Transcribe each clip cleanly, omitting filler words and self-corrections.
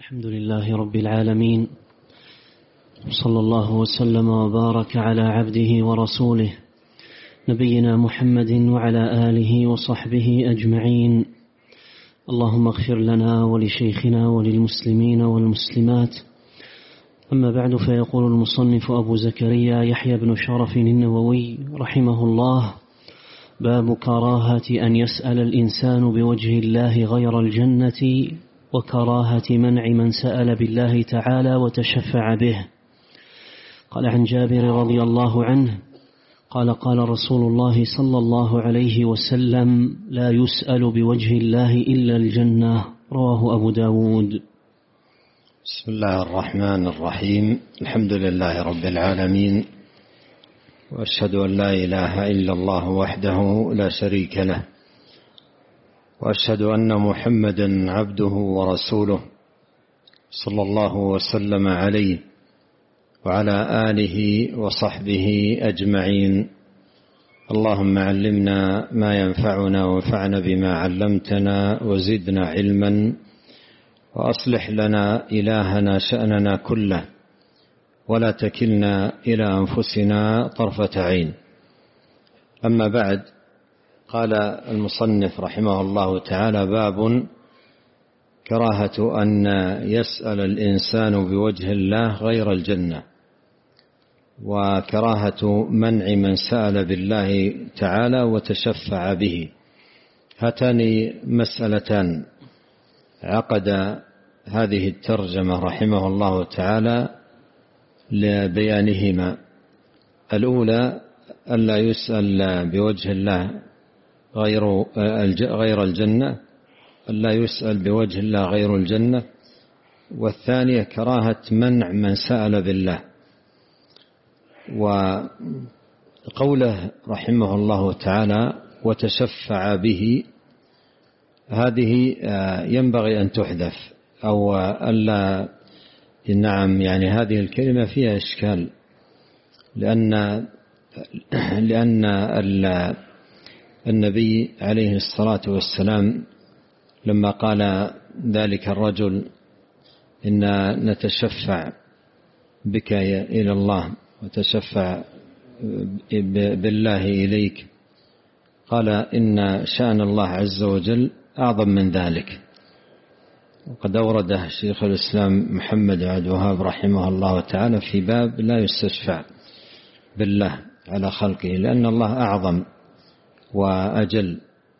الحمد لله رب العالمين، صلى الله وسلم وبارك على عبده ورسوله نبينا محمد وعلى آله وصحبه أجمعين. اللهم اغفر لنا ولشيخنا وللمسلمين والمسلمات. أما بعد، فيقول المصنف أبو زكريا يحيى بن شرف النووي رحمه الله: باب كراهة أن يسأل الإنسان بوجه الله غير الجنة، وكراهة منع من سأل بالله تعالى وتشفع به. قال عن جابر رضي الله عنه قال: قال رسول الله صلى الله عليه وسلم: لا يسأل بوجه الله إلا الجنة. رواه أبو داود. بسم الله الرحمن الرحيم. الحمد لله رب العالمين، وأشهد أن لا إله إلا الله وحده لا شريك له، وأشهد أن محمدا عبده ورسوله صلى الله وسلم عليه وعلى آله وصحبه أجمعين. اللهم علمنا ما ينفعنا وانفعنا بما علمتنا وزدنا علما، وأصلح لنا إلهنا شأننا كله، ولا تكلنا إلى أنفسنا طرفة عين. أما بعد، قال المصنف رحمه الله تعالى: باب كراهة أن يسأل الإنسان بوجه الله غير الجنة، وكراهة منع من سأل بالله تعالى وتشفع به. هاتان مسألتان عقد هذه الترجمة رحمه الله تعالى لبيانهما. الأولى: ألا يسأل بوجه الله غير الجنة، ألا يسأل بوجه الله غير الجنة. والثانية: كراهة منع من سأل بالله. وقوله رحمه الله تعالى: وتشفع به، هذه ينبغي أن تحذف، أو ألا، نعم، يعني هذه الكلمة فيها إشكال، لأن النبي عليه الصلاة والسلام لما قال ذلك الرجل: إنا نتشفع بك إلى الله وتشفع بالله إليك، قال: إن شأن الله عز وجل أعظم من ذلك. وقد أورده شيخ الإسلام محمد بن عبد الوهاب رحمه الله تعالى في باب لا يستشفع بالله على خلقه، لأن الله أعظم وأجل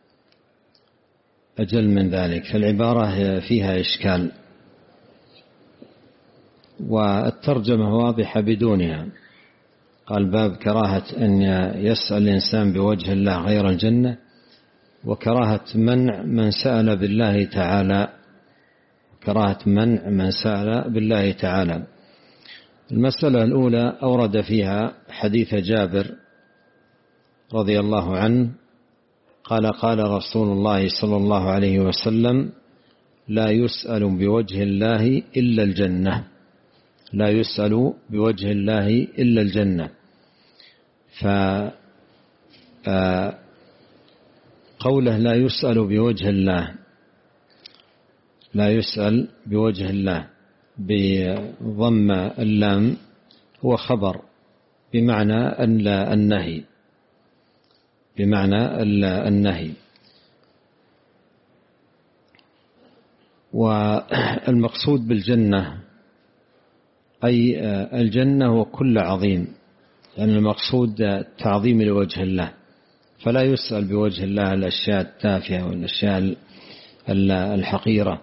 من ذلك، فالعبارة فيها إشكال، والترجمة واضحة بدونها. قال: باب كراهة أن يسأل الإنسان بوجه الله غير الجنة، وكراهة منع من سأل بالله تعالى، كراهة منع من سأل بالله تعالى. المسألة الأولى أورد فيها حديث جابر رضي الله عنه قال: قال رسول الله صلى الله عليه وسلم: لا يسأل بوجه الله إلا الجنة، لا يسأل بوجه الله إلا الجنة. فقوله لا يسأل بوجه الله، لا يسأل بوجه الله بضم اللام، هو خبر بمعنى النهي، بمعنى النهي. والمقصود بالجنة أي الجنة وكل عظيم، لأن يعني المقصود تعظيم لوجه الله، فلا يسأل بوجه الله الأشياء التافهة والأشياء الحقيرة.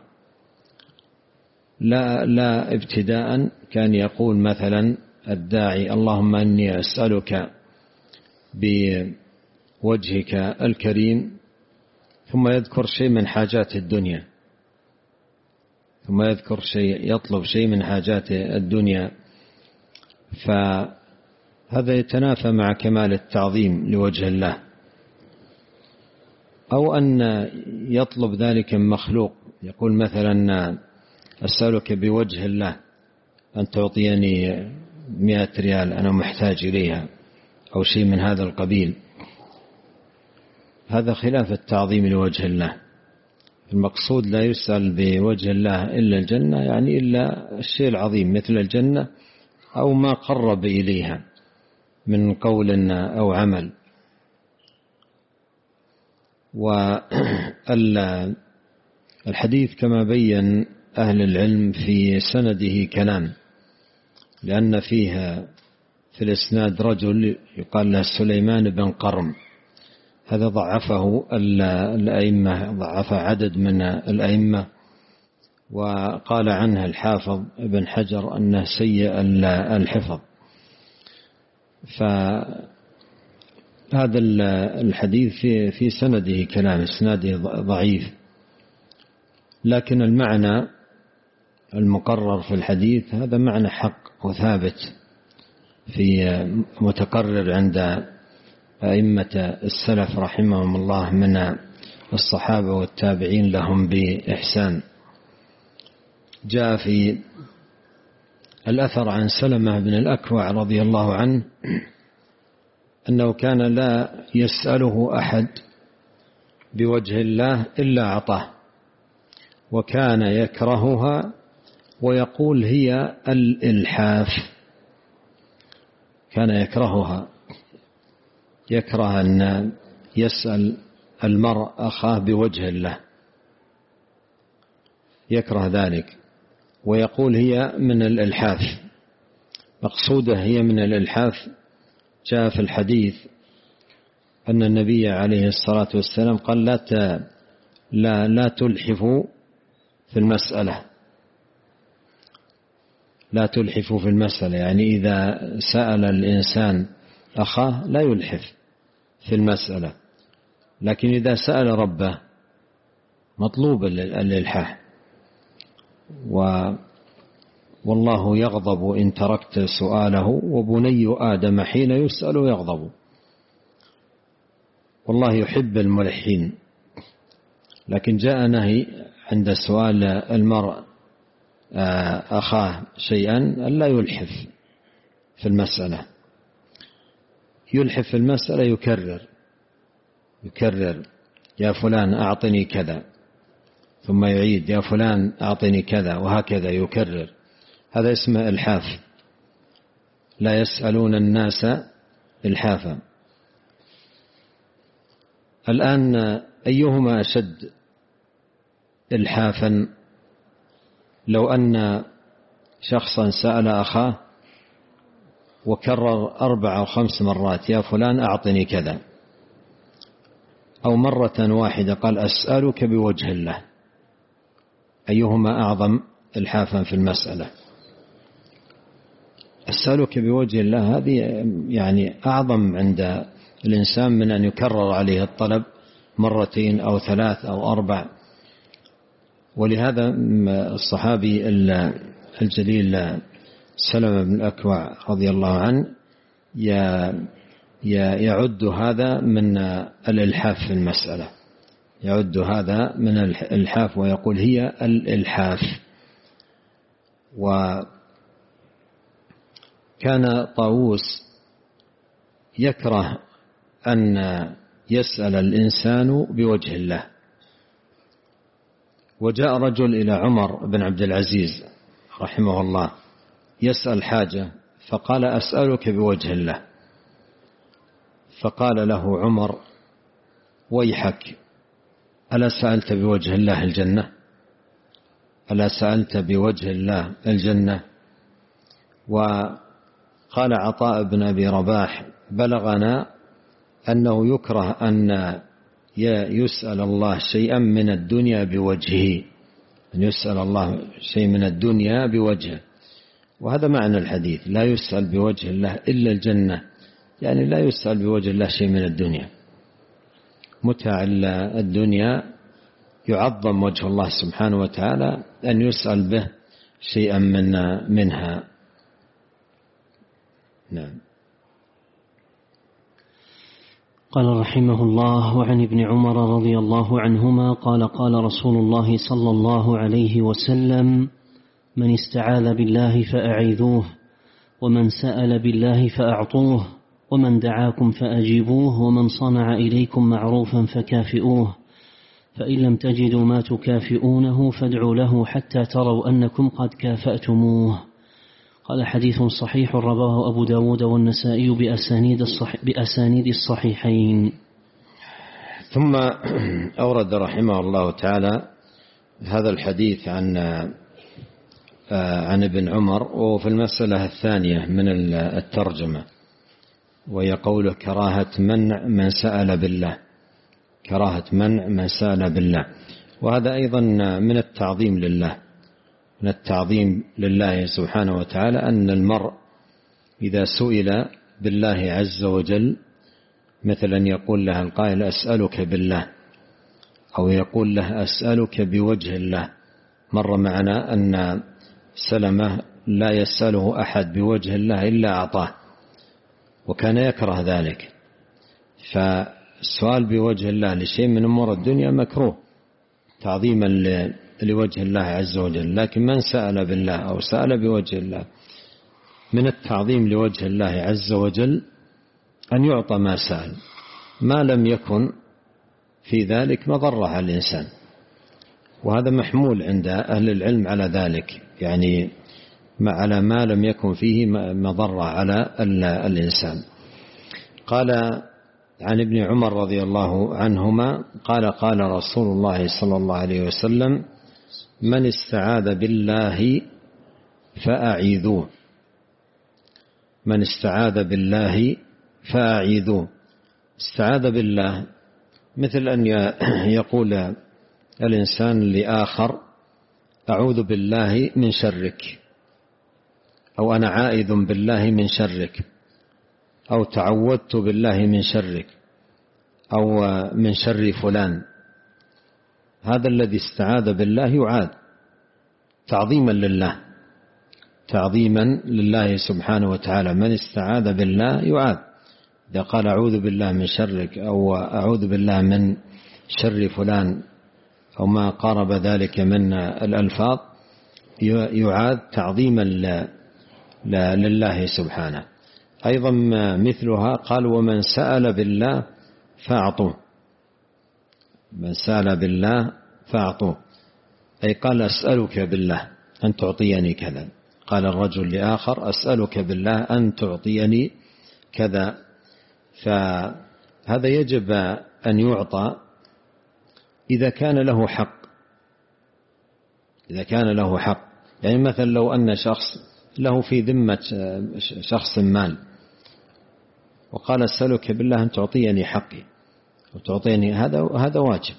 لا ابتداء كان يقول مثلا الداعي: اللهم أني أسألك بوجهك الكريم، ثم يذكر شيء من حاجات الدنيا، ثم يذكر شيء، يطلب شيء من حاجات الدنيا، فهذا يتنافى مع كمال التعظيم لوجه الله. أو أن يطلب ذلك من مخلوق، يقول مثلا: أسألك بوجه الله أن تعطيني 100 ريال أنا محتاج إليها، أو شيء من هذا القبيل. هذا خلاف التعظيم لوجه الله، المقصود لا يسأل بوجه الله إلا الجنة، يعني إلا الشيء العظيم مثل الجنة أو ما قرب إليها من قول أو عمل. والحديث كما بين أهل العلم في سنده كلام، لأن فيها في الإسناد رجل يقال له سليمان بن قرم، هذا ضعفه الأئمة، ضعف عدد من الأئمة، وقال عنه الحافظ ابن حجر أنه سيء الحفظ. فهذا الحديث في سنده كلام، إسناده ضعيف، لكن المعنى المقرر في الحديث هذا معنى حق وثابت في متقرر عند أئمة السلف رحمهم الله من الصحابة والتابعين لهم بإحسان. جاء في الأثر عن سلمة بن الأكوع رضي الله عنه أنه كان لا يسأله أحد بوجه الله إلا أعطاه، وكان يكرهها ويقول هي الإلحاف، كان يكرهها، يكره أن يسأل المرء أخاه بوجه الله، يكره ذلك، ويقول هي من الإلحاف. مقصودة هي من الإلحاف جاء في الحديث أن النبي عليه الصلاة والسلام قال لا تلحفوا في المسألة، لا تلحفوا في المسألة، يعني إذا سأل الإنسان أخاه لا يلحف في المسألة، لكن إذا سأل ربه مطلوب الإلحاح، والله يغضب إن تركت سؤاله، وبني آدم حين يسأل يغضب. والله يحب الملحين، لكن جاء نهي عند سؤال المرء أخاه شيئا ألا يلحف في المسألة. يلحف في المسألة يكرر يا فلان أعطني كذا، ثم يعيد يا فلان أعطني كذا، وهكذا يكرر، هذا اسمه إلحاف. لا يسألون الناس إلحافا. الآن أيهما أشد إلحافا؟ لو أن شخصا سأل أخاه وكرر 4 أو 5 مرات يا فلان أعطني كذا، أو مرة واحدة قال أسألك بوجه الله، أيهما أعظم إلحافا في المسألة؟ أسألك بوجه الله هذه يعني أعظم عند الإنسان من أن يكرر عليه الطلب 2 أو 3 أو 4. ولهذا الصحابي الجليل سلمة بن الأكوع رضي الله عنه يعد هذا من الإلحاف في المسألة، يعد هذا من الإلحاف، ويقول هي الإلحاف. وكان طاووس يكره أن يسأل الإنسان بوجه الله. وجاء رجل إلى عمر بن عبد العزيز رحمه الله يسأل حاجة، فقال أسألك بوجه الله، فقال له عمر ويحك، ألا سألت بوجه الله الجنة؟ ألا سألت بوجه الله الجنة؟ وقال عطاء بن أبي رباح بلغنا أنه يكره أن يسأل الله شيئا من الدنيا بوجهه، أن يسأل الله شيء من الدنيا بوجهه. وهذا معنى الحديث، لا يسأل بوجه الله إلا الجنة، يعني لا يسأل بوجه الله شيء من الدنيا. متاع الدنيا يعظم وجه الله سبحانه وتعالى أن يسأل به شيئا منها. نعم. قال رحمه الله: وعن ابن عمر رضي الله عنهما قال: قال رسول الله صلى الله عليه وسلم: من استعاذ بالله فأعيذوه، ومن سأل بالله فأعطوه، ومن دعاكم فأجيبوه، ومن صنع إليكم معروفا فكافئوه، فإن لم تجدوا ما تكافئونه فادعوا له حتى تروا أنكم قد كافأتموه. قال حديث صحيح رواه أبو داود والنسائي بأسانيد الصحيحين. ثم أورد رحمه الله تعالى هذا الحديث عن ابن عمر، وفي المسألة الثانية من الترجمة، وهي قوله كراهة منع من سأل بالله، كراهة منع من سأل بالله. وهذا أيضا من التعظيم لله، من التعظيم لله سبحانه وتعالى، أن المرء إذا سئل بالله عز وجل، مثلا يقول له القائل أسألك بالله، أو يقول له أسألك بوجه الله. مر معنا أن سلمة لا يسأله أحد بوجه الله إلا أعطاه، وكان يكره ذلك. فالسؤال بوجه الله لشيء من أمور الدنيا مكروه تعظيما لوجه الله عز وجل، لكن من سأل بالله أو سأل بوجه الله من التعظيم لوجه الله عز وجل أن يعطى ما سأل، ما لم يكن في ذلك مضرة على الإنسان. وهذا محمول عند أهل العلم على ذلك، يعني على ما لم يكن فيه مضرة على الإنسان. قال عن ابن عمر رضي الله عنهما قال قال رسول الله صلى الله عليه وسلم من استعاذ بالله فأعيذوه، من استعاذ بالله فأعيذوه. استعاذ بالله مثل أن يقول الإنسان لآخر أعوذ بالله من شرك، أو أنا عائذ بالله من شرك، أو تعوذت بالله من شرك، أو من شر فلان. هذا الذي استعاذ بالله يعاذ تعظيما لله، تعظيما لله سبحانه وتعالى. من استعاذ بالله يعاذ، إذا قال أعوذ بالله من شرك، أو أعوذ بالله من شر فلان، أو ما قارب ذلك من الألفاظ، يعاذ تعظيما لله سبحانه. أيضا مثلها قال ومن سأل بالله فأعطوه، من سأل بالله فأعطوه، أي قال أسألك بالله أن تعطيني كذا. قال الرجل لآخر أسألك بالله أن تعطيني كذا. فهذا يجب أن يعطى إذا كان له حق، إذا كان له حق. يعني مثلا لو أن شخص له في ذمة شخص مال، وقال أسألك بالله أن تعطيني حقي وتعطيني، هذا واجب.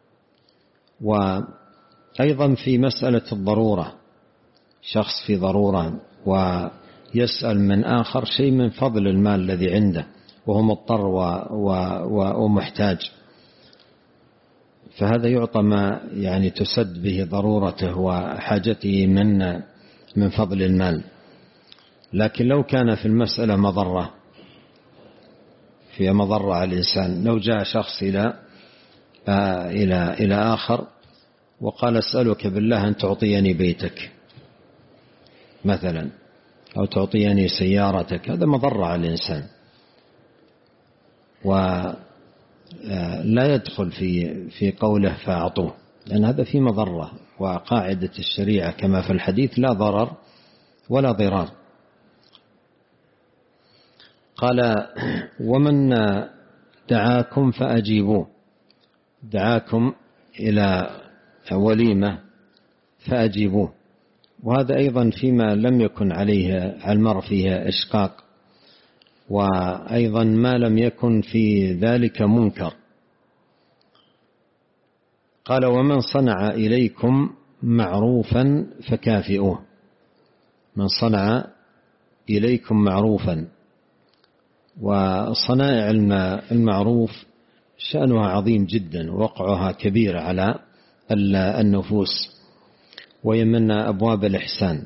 وأيضا في مسألة الضرورة، شخص في ضرورة ويسأل من آخر شيء من فضل المال الذي عنده وهو مضطر ومحتاج، فهذا يعطى ما يعني تسد به ضرورته وحاجته من فضل المال. لكن لو كان في المسألة مضرة، في مضرة على الإنسان، لو جاء شخص إلى آخر وقال أسألك بالله أن تعطيني بيتك مثلا، أو تعطيني سيارتك، هذا مضرة على الإنسان، ولا يدخل في قوله فأعطوه، لأن هذا في مضرة. وقاعدة الشريعة كما في الحديث لا ضرر ولا ضرار. قال ومن دعاكم فأجيبوه، دعاكم إلى وليمة فأجيبوه. وهذا أيضا فيما لم يكن عليه المرء فيه إشقاق، وأيضا ما لم يكن في ذلك منكر. قال ومن صنع إليكم معروفا فكافئوه، من صنع إليكم معروفا. وصنائع المعروف شأنها عظيم جدا، ووقعها كبير على النفوس، ويمن أبواب الإحسان.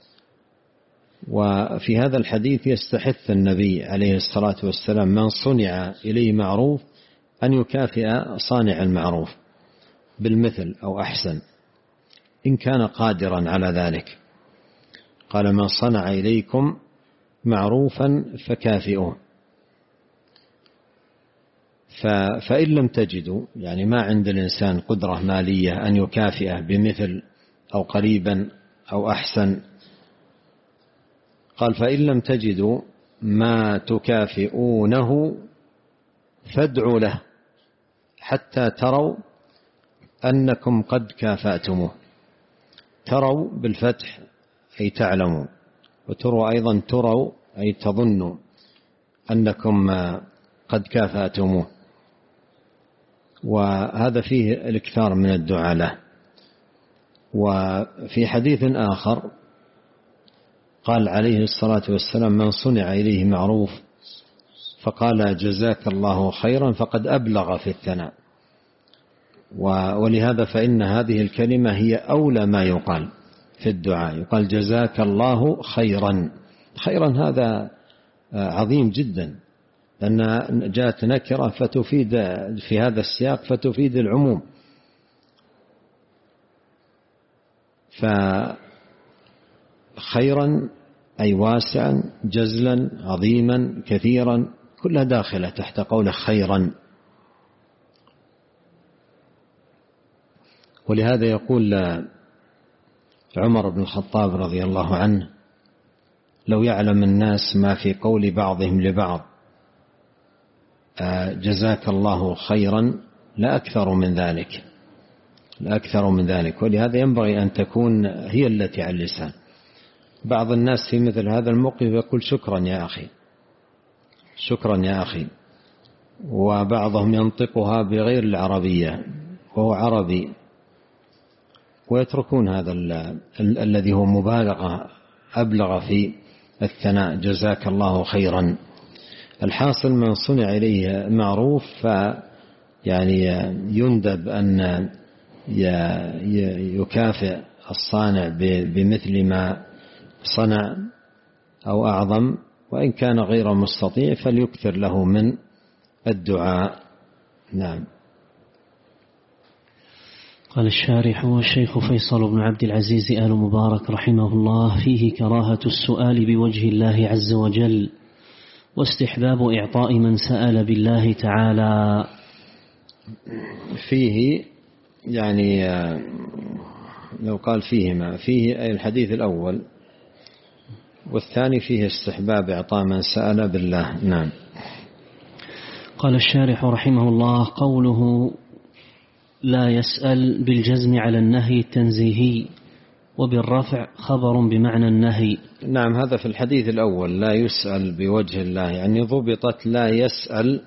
وفي هذا الحديث يستحث النبي عليه الصلاة والسلام من صنع إليه معروف أن يكافئ صانع المعروف بالمثل أو أحسن إن كان قادرا على ذلك. قال من صنع إليكم معروفا فكافئوه. فإن لم تجدوا، يعني ما عند الإنسان قدرة مالية أن يكافئه بمثل أو قريبا أو أحسن، قال فإن لم تجدوا ما تكافئونه فادعوا له حتى تروا أنكم قد كافأتموه. تروا بالفتح أي تعلموا، وتروا أيضا تروا أي تظنوا أنكم قد كافأتموه. وهذا فيه الإكثار من الدعاء له. وفي حديث آخر قال عليه الصلاة والسلام: من صنع إليه معروف فقال جزاك الله خيرا فقد أبلغ في الثناء. ولهذا فإن هذه الكلمة هي أولى ما يقال في الدعاء، يقال جزاك الله خيرا. خيرا هذا عظيم جدا، لأن جاءت نكرة فتفيد في هذا السياق فتفيد العموم. فخيرا أي واسعا جزلا عظيما كثيرا، كلها داخلة تحت قوله خيرا. ولهذا يقول عمر بن الخطاب رضي الله عنه: لو يعلم الناس ما في قول بعضهم لبعض جزاك الله خيرا لأكثر من ذلك، لأكثر من ذلك. ولهذا ينبغي أن تكون هي التي على اللسان. بعض الناس في مثل هذا الموقف يقول شكرا يا أخي، شكرا يا أخي، وبعضهم ينطقها بغير العربية وهو عربي، ويتركون هذا الذي هو مبالغة أبلغ في الثناء جزاك الله خيرا. الحاصل من صنع إليه معروف يعني يندب أن يكافئ الصانع بمثل ما صنع أو أعظم، وإن كان غير مستطيع فليكثر له من الدعاء. نعم. قال الشارح: والشيخ فيصل بن عبد العزيز آل مبارك رحمه الله فيه كراهة السؤال بوجه الله عز وجل، واستحباب إعطاء من سأل بالله تعالى. فيه يعني لو قال فيهما، فيه أي الحديث الأول، والثاني فيه استحباب إعطاء من سأل بالله. نعم. قال الشارح رحمه الله: قوله لا يسأل بالجزم على النهي التنزيهي، وبالرفع خبر بمعنى النهي. نعم، هذا في الحديث الأول لا يسأل بوجه الله، يعني ضبطت لا يسأل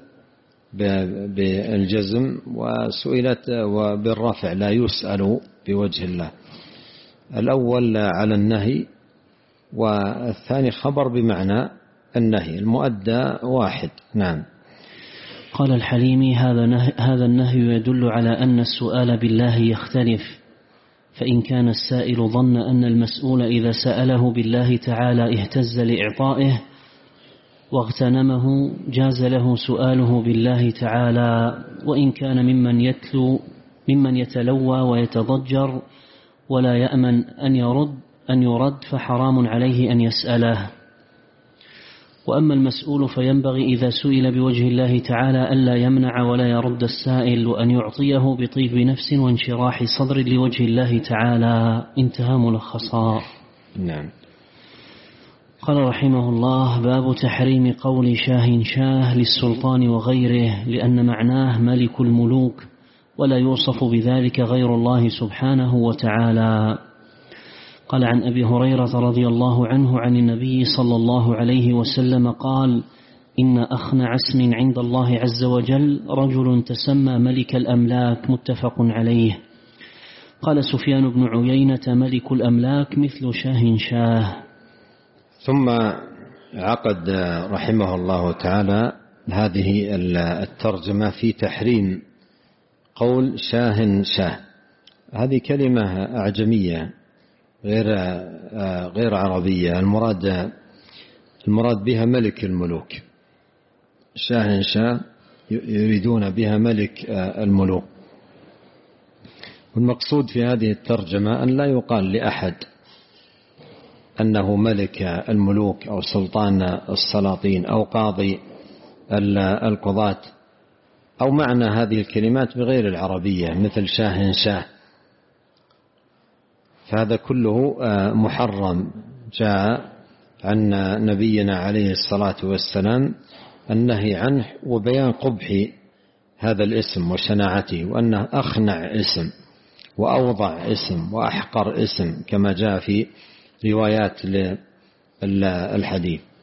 بالجزم، وسئلت وبالرفع لا يسأل بوجه الله. الأول على النهي، والثاني خبر بمعنى النهي، المؤدى واحد. نعم. قال الحليمي: هذا النهي يدل على أن السؤال بالله يختلف، فإن كان السائل ظن أن المسؤول إذا سأله بالله تعالى اهتز لإعطائه واغتنمه جاز له سؤاله بالله تعالى، وإن كان ممن يتلوى ويتضجر ولا يأمن أن يرد فحرام عليه أن يسأله. وأما المسؤول فينبغي إذا سئل بوجه الله تعالى ألا يمنع ولا يرد السائل، وأن يعطيه بطيب نفس وانشراح صدر لوجه الله تعالى. انتهى ملخصا. نعم. قال رحمه الله: باب تحريم قول شاه شاه للسلطان وغيره، لأن معناه ملك الملوك، ولا يوصف بذلك غير الله سبحانه وتعالى. قال عن أبي هريرة رضي الله عنه عن النبي صلى الله عليه وسلم قال: إن أخنع اسم عند الله عز وجل رجل تسمى ملك الأملاك. متفق عليه. قال سفيان بن عيينة: ملك الأملاك مثل شاه شاه. ثم عقد رحمه الله تعالى هذه الترجمة في تحريم قول شاه شاه. هذه كلمة أعجمية غير عربية، المراد بها ملك الملوك. شاه شاه يريدون بها ملك الملوك. والمقصود في هذه الترجمة أن لا يقال لأحد أنه ملك الملوك أو سلطان السلاطين أو قاضي القضاة أو معنى هذه الكلمات بغير العربية مثل شاه شاه، فهذا كله محرم. جاء عن نبينا عليه الصلاة والسلام النهي عنه وبيان قبح هذا الاسم وشناعته، وأنه أخنع اسم وأوضع اسم وأحقر اسم كما جاء في روايات الحديث.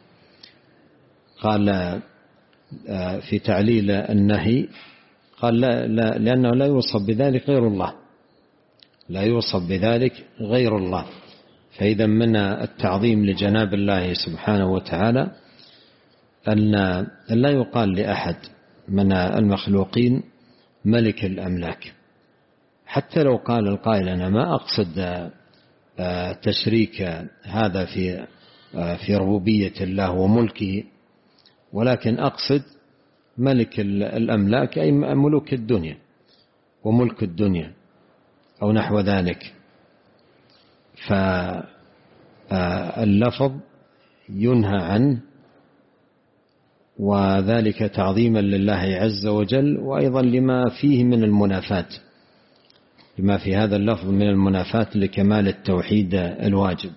قال في تعليل النهي قال لا لأنه لا يوصف بذلك غير الله، لا يوصف بذلك غير الله. فإذا من التعظيم لجناب الله سبحانه وتعالى أن لا يقال لأحد من المخلوقين ملك الأملاك، حتى لو قال القائل أنا ما أقصد تشريك هذا في ربوبية الله وملكه، ولكن أقصد ملك الأملاك أي ملوك الدنيا وملك الدنيا أو نحو ذلك. فاللفظ ينهى عنه، وذلك تعظيما لله عز وجل، وأيضا لما فيه من المنافاة، لما في هذا اللفظ من المنافاة لكمال التوحيد الواجب.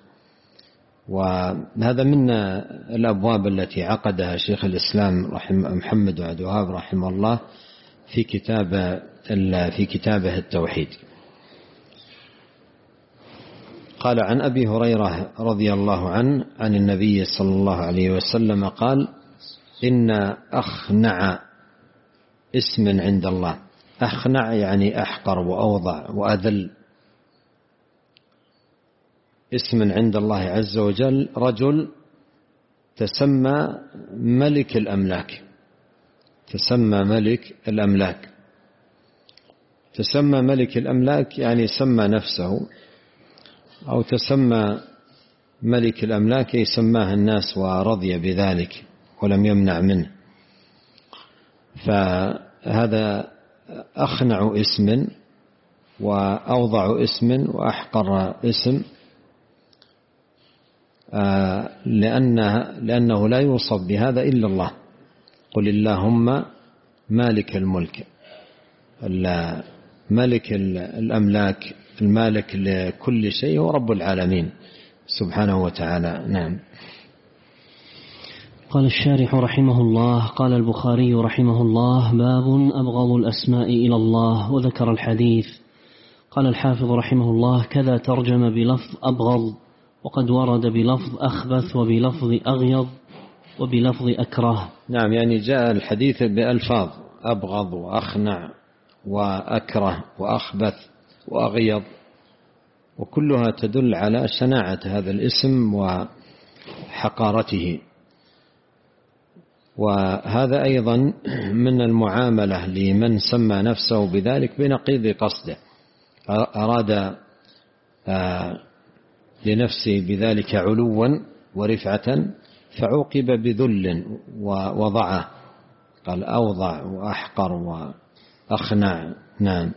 وهذا من الأبواب التي عقدها شيخ الإسلام محمد بن عبد الوهاب رحمه الله في كتابه التوحيد. قال عن أبي هريرة رضي الله عنه عن النبي صلى الله عليه وسلم قال إن أخنع اسم عند الله، أخنع يعني أحقر وأوضع وأذل، اسم عند الله عز وجل رجل تسمى ملك الأملاك، تسمى ملك الأملاك، تسمى ملك الأملاك يعني سمى نفسه، أو تسمى ملك الأملاك يسماه الناس ورضي بذلك ولم يمنع منه. فهذا أخنع اسم وأوضع اسم وأحقر اسم، لأنه لا يوصف بهذا إلا الله. قل اللهم مالك الملك، ملك الأملاك، المالك لكل شيء ورب العالمين سبحانه وتعالى. نعم. قال الشارح رحمه الله: قال البخاري رحمه الله: باب أبغض الأسماء إلى الله، وذكر الحديث. قال الحافظ رحمه الله: كذا ترجم بلفظ أبغض، وقد ورد بلفظ أخبث وبلفظ أغيض وبلفظ أكره. نعم، يعني جاء الحديث بألفاظ أبغض وأخنع وأكره وأخبث وأغيض، وكلها تدل على شناعة هذا الاسم وحقارته. وهذا أيضا من المعاملة لمن سمى نفسه بذلك بنقيض قصده، أراد لنفسه بذلك علوا ورفعة فعوقب بذل ووضعه، قال أوضع وأحقر وأخنع. نعم.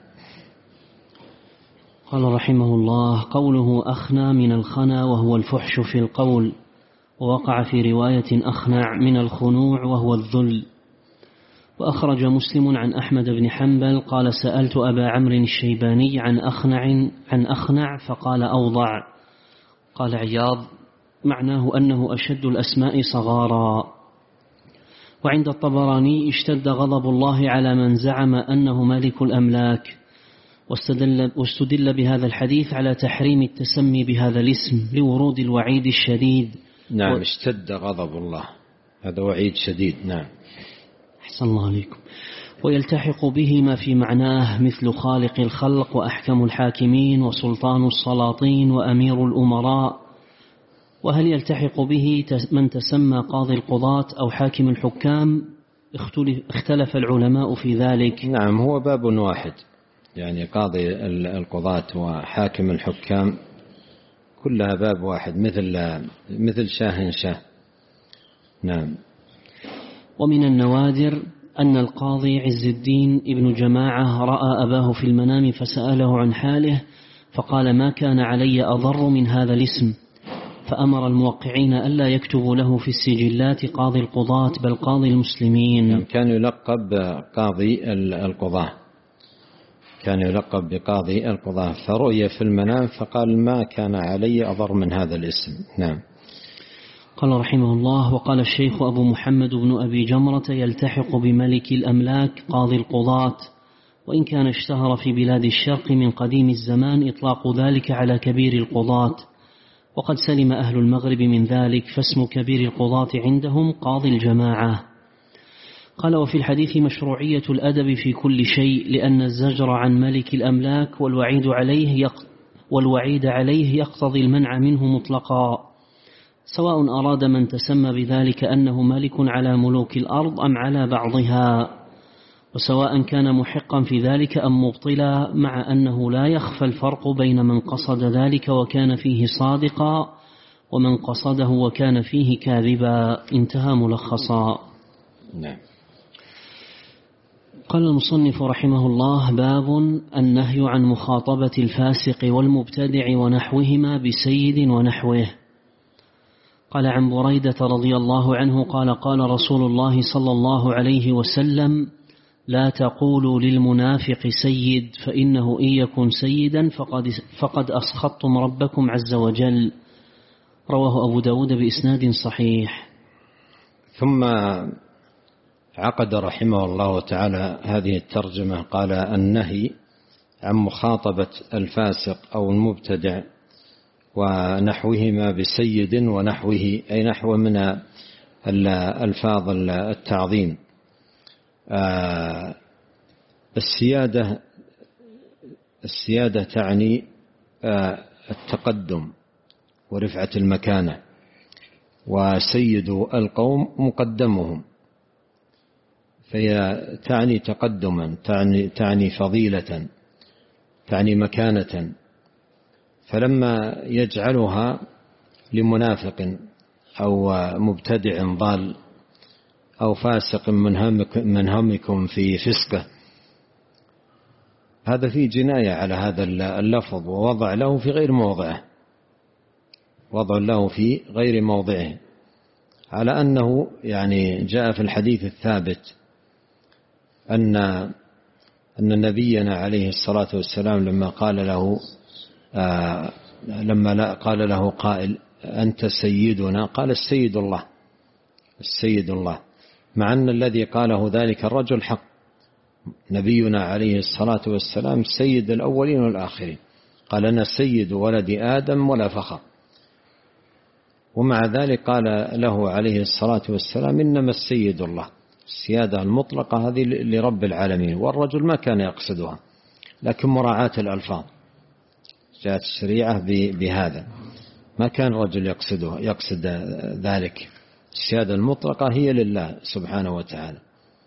قال رحمه الله: قوله أخنع من الخنا وهو الفحش في القول، ووقع في رواية أخنع من الخنوع وهو الذل. وأخرج مسلم عن أحمد بن حنبل قال: سألت أبا عمرو الشيباني عن أخنع فقال أوضع. قال عياض: معناه أنه أشد الأسماء صغارا. وعند الطبراني: اشتد غضب الله على من زعم أنه مالك الأملاك، واستدل بهذا الحديث على تحريم التسمي بهذا الاسم لورود الوعيد الشديد. نعم، اشتد غضب الله، هذا وعيد شديد. نعم. أحسن الله عليكم. ويلتحق به ما في معناه مثل خالق الخلق وأحكم الحاكمين وسلطان السلاطين وأمير الأمراء. وهل يلتحق به من تسمى قاضي القضاة أو حاكم الحكام؟ اختلف العلماء في ذلك. نعم، هو باب واحد، يعني قاضي القضاة وحاكم الحكام كلها باب واحد، مثل شاه شاه. نعم. ومن النوادر أن القاضي عز الدين ابن جماعة رأى أباه في المنام فسأله عن حاله، فقال: ما كان علي أضر من هذا الاسم، فأمر الموقعين ألا يكتبوا له في السجلات قاضي القضاة بل قاضي المسلمين. كان يلقب قاضي القضاة، كان يلقب بقاضي القضاة، فرؤي في المنام فقال ما كان علي أضر من هذا الاسم. نعم. قال رحمه الله: وقال الشيخ أبو محمد بن أبي جمرة يلتحق بملك الأملاك قاضي القضاة، وإن كان اشتهر في بلاد الشرق من قديم الزمان إطلاق ذلك على كبير القضاة، وقد سلم أهل المغرب من ذلك، فاسم كبير القضاة عندهم قاضي الجماعة. قال: وفي الحديث مشروعية الأدب في كل شيء، لأن الزجر عن ملك الأملاك والوعيد عليه يقتضي المنع منه مطلقا، سواء أراد من تسمى بذلك أنه ملك على ملوك الأرض أم على بعضها، وسواء كان محقا في ذلك أم مبطلا، مع أنه لا يخفى الفرق بين من قصد ذلك وكان فيه صادقا ومن قصده وكان فيه كاذبا. انتهى ملخصا. نعم. قال المصنف رحمه الله: باب النهي عن مخاطبة الفاسق والمبتدع ونحوهما بسيد ونحوه. قال: عن بريدة رضي الله عنه قال: قال رسول الله صلى الله عليه وسلم: لا تقولوا للمنافق سيد، فإنه إن يكن سيدا فقد أسخطتم ربكم عز وجل. رواه أبو داود بإسناد صحيح. ثم عقد رحمه الله تعالى هذه الترجمة، قال: النهي عن مخاطبة الفاسق أو المبتدع ونحوهما بسيد ونحوه، أي نحو من الألفاظ التعظيم. السيادة تعني التقدم ورفعة المكانة، وسيد القوم مقدمهم، فهي تعني تقدما، تعني فضيلة، تعني مكانة. فلما يجعلها لمنافق أو مبتدع ضال أو فاسق منهمكم في فسقه، هذا فيه جناية على هذا اللفظ، ووضع له في غير موضعه، وضع له في غير موضعه، على أنه يعني جاء في الحديث الثابت أن نبينا عليه الصلاة والسلام لما قال له قائل: أنت سيدنا، قال: السيد الله، السيد الله، مع أن الذي قاله ذلك الرجل حق. نبينا عليه الصلاة والسلام سيد الأولين والآخرين، قال: أنا سيد ولد آدم ولا فخر. ومع ذلك قال له عليه الصلاة والسلام: إنما السيد الله. السيادة المطلقة هذه لرب العالمين، والرجل ما كان يقصدها، لكن مراعاة الألفاظ جاءت الشريعة بهذا، ما كان الرجل يقصد ذلك. السيادة المطلقة هي لله سبحانه وتعالى.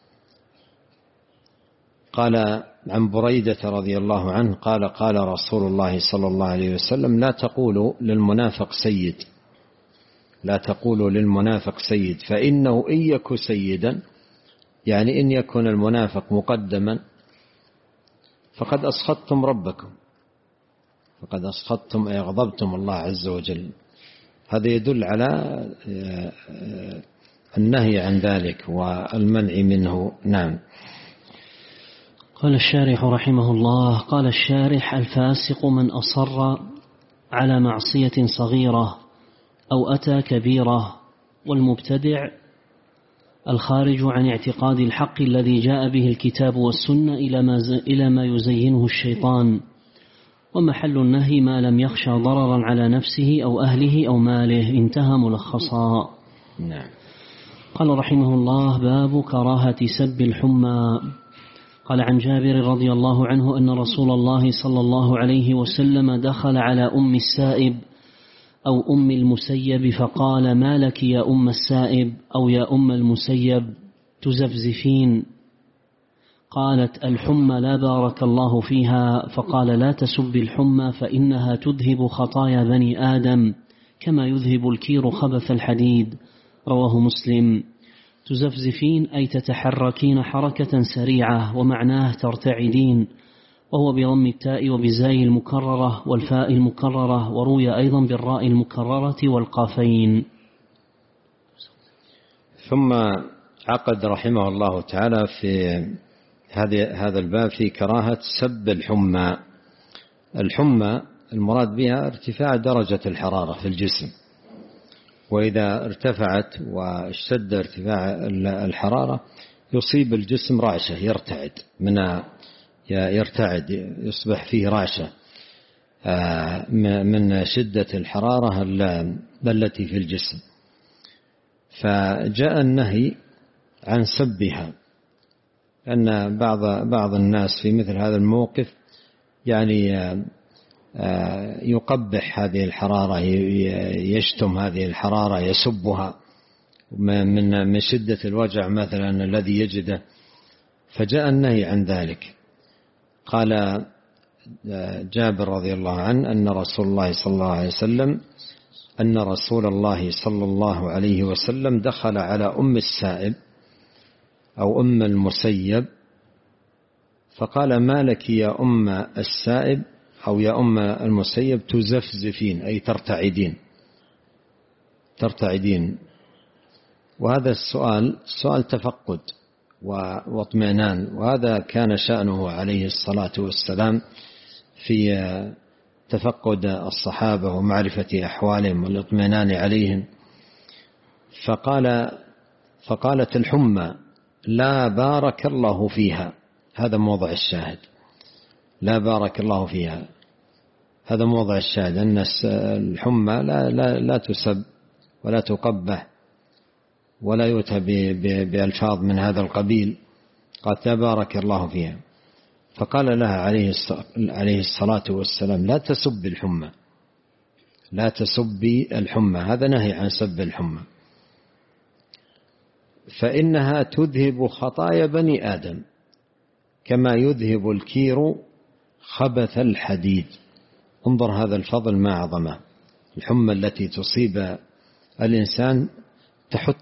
قال عن بريدة رضي الله عنه قال: قال رسول الله صلى الله عليه وسلم: لا تقولوا للمنافق سيد، لا تقولوا للمنافق سيد، فإنه إن يكن سيدا، يعني إن يكون المنافق مقدما، فقد أسخطتم ربكم، فقد أسخطتم أي غضبتم الله عز وجل. هذا يدل على النهي عن ذلك والمنع منه. نعم. قال الشارح رحمه الله: قال الشارح: الفاسق من أصر على معصية صغيرة أو أتى كبيرة، والمبتدع الخارج عن اعتقاد الحق الذي جاء به الكتاب والسنة إلى ما يزينه الشيطان، ومحل النهي ما لم يخشى ضررا على نفسه أو أهله أو ماله. انتهى ملخصا. نعم. قال رحمه الله: باب كراهة سب الحمى. قال عن جابر رضي الله عنه أن رسول الله صلى الله عليه وسلم دخل على أم السائب أو أم المسيب فقال: ما لك يا أم السائب أو يا أم المسيب تزفزفين؟ قالت: الحمى لا بارك الله فيها. فقال: لا تسب الحمى فإنها تذهب خطايا بني آدم كما يذهب الكير خبث الحديد. رواه مسلم. تزفزفين أي تتحركين حركة سريعة، ومعناه ترتعدين، وهو بضم التاء وبزاي المكررة والفاء المكررة، وروي أيضا بالراء المكررة والقافين. ثم عقد رحمه الله تعالى في هذا الباب في كراهة سب الحمى. الحمى المراد بها ارتفاع درجة الحرارة في الجسم، وإذا ارتفعت واشتد ارتفاع الحرارة يصيب الجسم رعشة، يرتعد يصبح فيه رعشة من شدة الحرارة التي في الجسم. فجاء النهي عن سبها، أن بعض الناس في مثل هذا الموقف يعني يقبح هذه الحرارة، يشتم هذه الحرارة، يسبها من شدة الوجع مثلا الذي يجده. فجاء النهي عن ذلك. قال جابر رضي الله عنه أن رسول الله صلى الله عليه وسلم دخل على أم السائب أو أم المسيب فقال: ما لك يا أم السائب أو يا أم المسيب تزفزفين، أي ترتعدين. وهذا سؤال تفقد واطمئنان، وهذا كان شأنه عليه الصلاة والسلام في تفقد الصحابة ومعرفة أحوالهم والاطمئنان عليهم. فقالت الحمى: لا بارك الله فيها. هذا موضع الشاهد، لا بارك الله فيها، هذا موضع الشاهد، أن الحمى لا تسب ولا تقبح ولا يؤتى بألفاظ من هذا القبيل. قالت: لا بارك الله فيها. فقال لها عليه الصلاة والسلام: لا تسبي الحمى، هذا نهي عن سب الحمى، فإنها تذهب خطايا بني آدم كما يذهب الكير خبث الحديد. انظر هذا الفضل ما عظمه. الحمى التي تصيب الإنسان تحط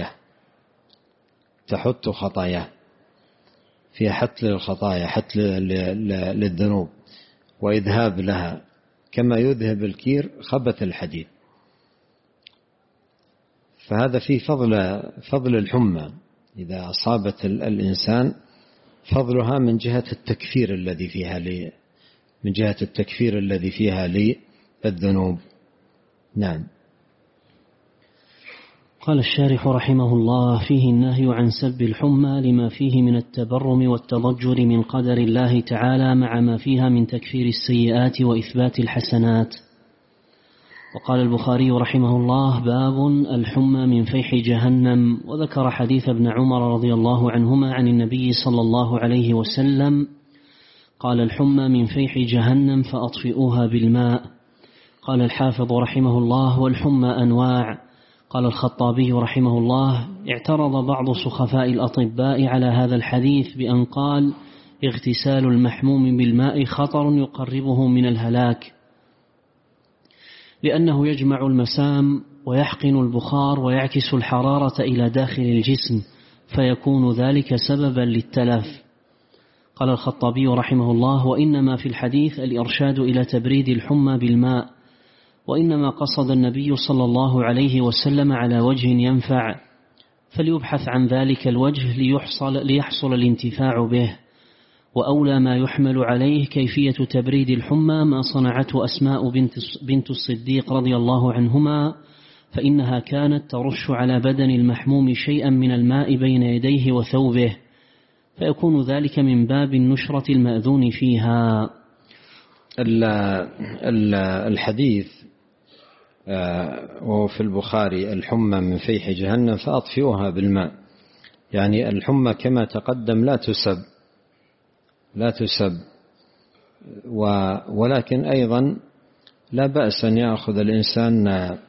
خطاياه، فيها حتل للخطايا، حتل للذنوب وإذهاب لها كما يذهب الكير خبث الحديد. فهذا فيه فضل الحمى إذا أصابت الإنسان، فضلها من جهة التكفير الذي فيها للذنوب. نعم. قال الشارح رحمه الله: فيه النهي عن سب الحمى لما فيه من التبرم والتضجر من قدر الله تعالى مع ما فيها من تكفير السيئات وإثبات الحسنات. وقال البخاري رحمه الله: باب الحمى من فيح جهنم. وذكر حديث ابن عمر رضي الله عنهما عن النبي صلى الله عليه وسلم قال: الحمى من فيح جهنم فأطفئوها بالماء. قال الحافظ رحمه الله: والحمى أنواع. قال الخطابي رحمه الله: اعترض بعض سخفاء الأطباء على هذا الحديث بأن قال: اغتسال المحموم بالماء خطر يقربه من الهلاك، لأنه يجمع المسام ويحقن البخار ويعكس الحرارة إلى داخل الجسم، فيكون ذلك سببا للتلف. قال الخطابي رحمه الله: وإنما في الحديث الإرشاد إلى تبريد الحمى بالماء، وإنما قصد النبي صلى الله عليه وسلم على وجه ينفع، فليبحث عن ذلك الوجه ليحصل الانتفاع به. وأولى ما يحمل عليه كيفية تبريد الحمى ما صنعته أسماء بنت الصديق رضي الله عنهما، فإنها كانت ترش على بدن المحموم شيئا من الماء بين يديه وثوبه، فيكون ذلك من باب النشرة المأذون فيها. الحديث وهو في البخاري: الحمى من فيح جهنم فأطفئوها بالماء، يعني الحمى كما تقدم لا تسب، ولكن أيضا لا بأس أن يأخذ الإنسان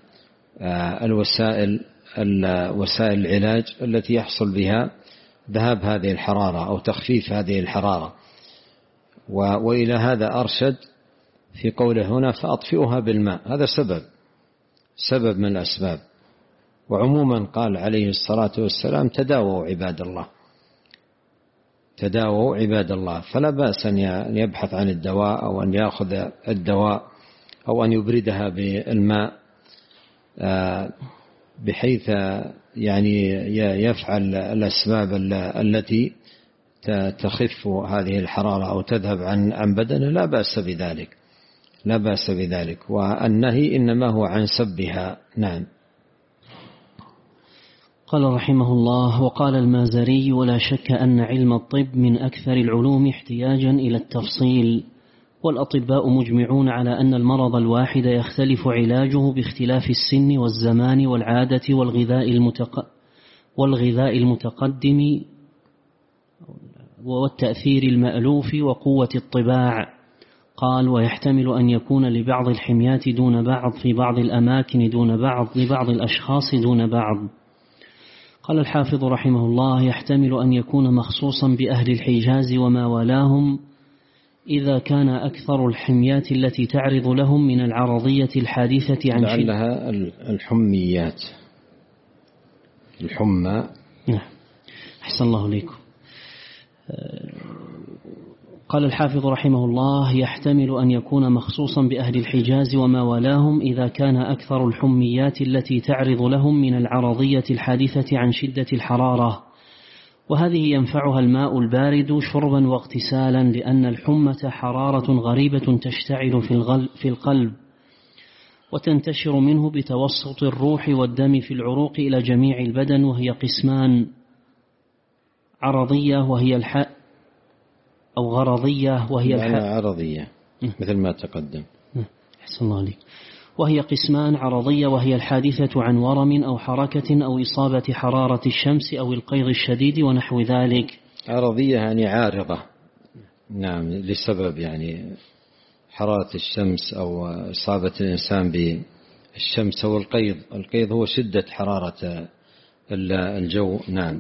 وسائل العلاج التي يحصل بها ذهاب هذه الحرارة أو تخفيف هذه الحرارة. وإلى هذا أرشد في قوله هنا: فأطفئوها بالماء، هذا سبب من الأسباب. وعموما قال عليه الصلاة والسلام: تداووا عباد الله، تداووا عباد الله. فلا بأس أن يبحث عن الدواء أو أن يأخذ الدواء أو أن يبردها بالماء بحيث يعني يفعل الأسباب التي تخف هذه الحرارة أو تذهب عن بدنه، لا بأس بذلك، لا بأس بذلك. والنهي إنما هو عن سبها. نعم. قال رحمه الله: وقال المازري: ولا شك أن علم الطب من أكثر العلوم احتياجا إلى التفصيل، والأطباء مجمعون على أن المرض الواحد يختلف علاجه باختلاف السن والزمان والعادة والغذاء المتقدم والتأثير المألوف وقوة الطباع. قال: ويحتمل أن يكون لبعض الحميات دون بعض في بعض الأماكن دون بعض لبعض الأشخاص دون بعض. قال الحافظ رحمه الله: يحتمل أن يكون مخصوصا بأهل الحجاز وما والاهم إذا كان أكثر الحميات التي تعرض لهم من العرضية الحادثة عن لعلها الحميات، الحمى. نعم، أحسن الله إليكم. قال الحافظ رحمه الله: يحتمل أن يكون مخصوصا بأهل الحجاز وما والاهم إذا كان أكثر الحميات التي تعرض لهم من العرضية الحادثة عن شدة الحرارة، وهذه ينفعها الماء البارد شربا واغتسالا، لأن الحمة حرارة غريبة تشتعل في القلب وتنتشر منه بتوسط الروح والدم في العروق إلى جميع البدن، وهي قسمان: عرضية وهي أو غرضية وهي عرضية مثل ما تقدم. أحسن الله عليك. وهي قسمان: عرضية وهي الحادثة عن ورم أو حركة أو إصابة حرارة الشمس أو القيض الشديد ونحو ذلك. عرضية يعني عارضة، نعم، لسبب يعني حرارة الشمس أو إصابة الإنسان بالشمس أو القيض. القيض هو شدة حرارة الجو. نعم.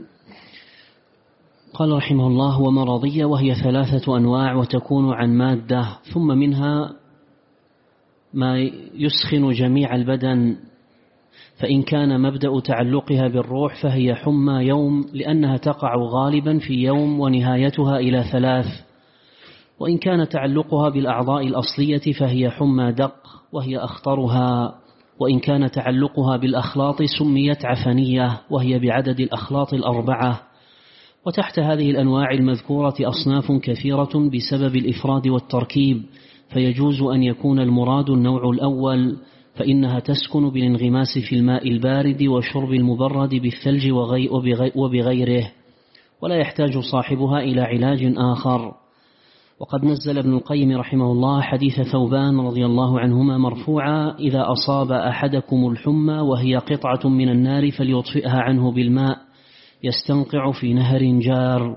قال رحمه الله: ومرضية وهي 3 أنواع، وتكون عن مادة، ثم منها ما يسخن جميع البدن، فإن كان مبدأ تعلقها بالروح فهي حمى يوم، لأنها تقع غالبا في يوم ونهايتها إلى 3، وإن كان تعلقها بالأعضاء الأصلية فهي حمى دق وهي أخطرها، وإن كان تعلقها بالأخلاط سميت عفنية وهي بعدد الأخلاط 4. وتحت هذه الأنواع المذكورة أصناف كثيرة بسبب الإفراد والتركيب، فيجوز أن يكون المراد النوع الأول، فإنها تسكن بالانغماس في الماء البارد وشرب المبرد بالثلج وبغيره، ولا يحتاج صاحبها إلى علاج آخر. وقد نزل ابن القيم رحمه الله حديث ثوبان رضي الله عنهما مرفوعا: إذا أصاب أحدكم الحمى وهي قطعة من النار فليطفئها عنه بالماء يستنقع في نهر جار،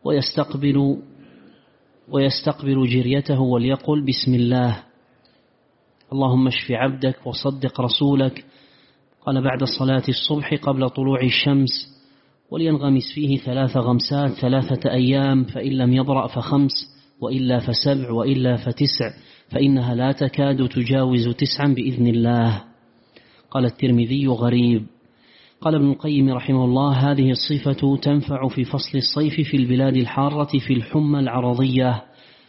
ويستقبل جريته وليقل: بسم الله، اللهم اشف عبدك وصدق رسولك. قال: بعد صلاة الصبح قبل طلوع الشمس، ولينغمس فيه 3 غمسات 3 أيام، فإن لم يبرأ ف5، وإلا ف7، وإلا ف9، فإنها لا تكاد تجاوز 9 بإذن الله. قال الترمذي: غريب. قال ابن القيم رحمه الله: هذه الصفة تنفع في فصل الصيف في البلاد الحارة في الحمى العرضية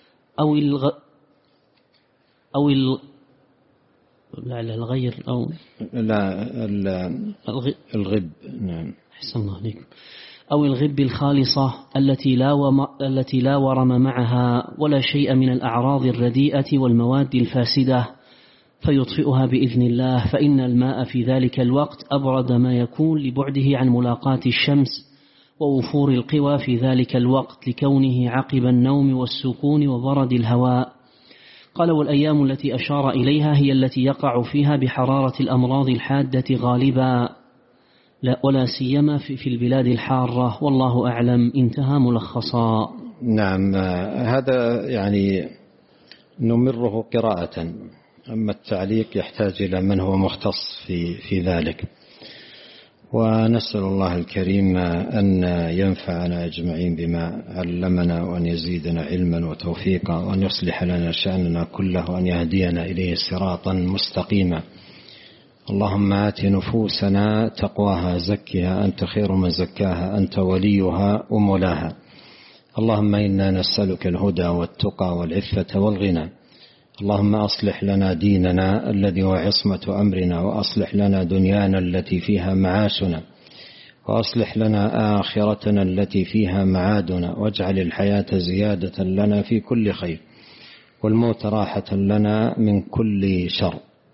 الغب. نعم. أحسن الله عليكم. أو الغب الخالصة التي لا ورم معها ولا شيء من الأعراض الرديئة والمواد الفاسدة، فيطفئها بإذن الله، فإن الماء في ذلك الوقت أبرد ما يكون لبعده عن ملاقاة الشمس ووفور القوى في ذلك الوقت لكونه عقب النوم والسكون وبرد الهواء. قال: والأيام التي أشار إليها هي التي يقع فيها بحرارة الأمراض الحادة غالبا، ولا سيما في البلاد الحارة، والله أعلم. انتهى ملخصا. نعم، هذا يعني نمره قراءة، أما التعليق يحتاج إلى من هو مختص في ذلك. ونسأل الله الكريم أن ينفعنا أجمعين بما علمنا، وأن يزيدنا علما وتوفيقا، وأن يصلح لنا شأننا كله، وأن يهدينا إليه صراطا مستقيما. اللهم آت نفوسنا تقواها، زكها أنت خير من زكاها، أنت وليها ومولاها. اللهم إنا نسألك الهدى والتقى والعفة والغنى. اللهم أصلح لنا ديننا الذي هو عصمة أمرنا، وأصلح لنا دنيانا التي فيها معاشنا، وأصلح لنا آخرتنا التي فيها معادنا، واجعل الحياة زيادة لنا في كل خير، والموت راحة لنا من كل شر.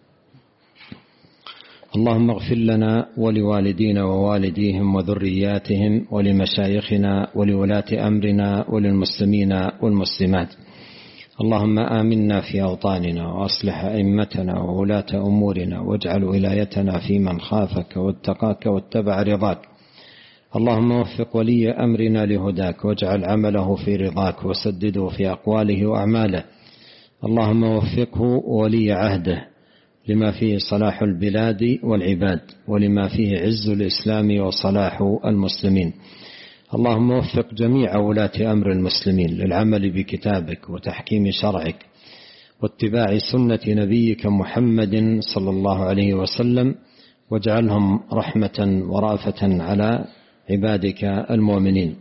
اللهم اغفر لنا ولوالدينا ووالديهم وذرياتهم ولمشايخنا ولولاة أمرنا وللمسلمين والمسلمات. اللهم آمنا في أوطاننا، وأصلح أئمتنا وولاة أمورنا، واجعل ولايتنا في من خافك واتقاك واتبع رضاك. اللهم وفق ولي أمرنا لهداك، واجعل عمله في رضاك، وسدده في أقواله وأعماله. اللهم وفقه ولي عهده لما فيه صلاح البلاد والعباد، ولما فيه عز الإسلام وصلاح المسلمين. اللهم وفق جميع ولاة أمر المسلمين للعمل بكتابك وتحكيم شرعك واتباع سنة نبيك محمد صلى الله عليه وسلم، واجعلهم رحمة ورأفة على عبادك المؤمنين.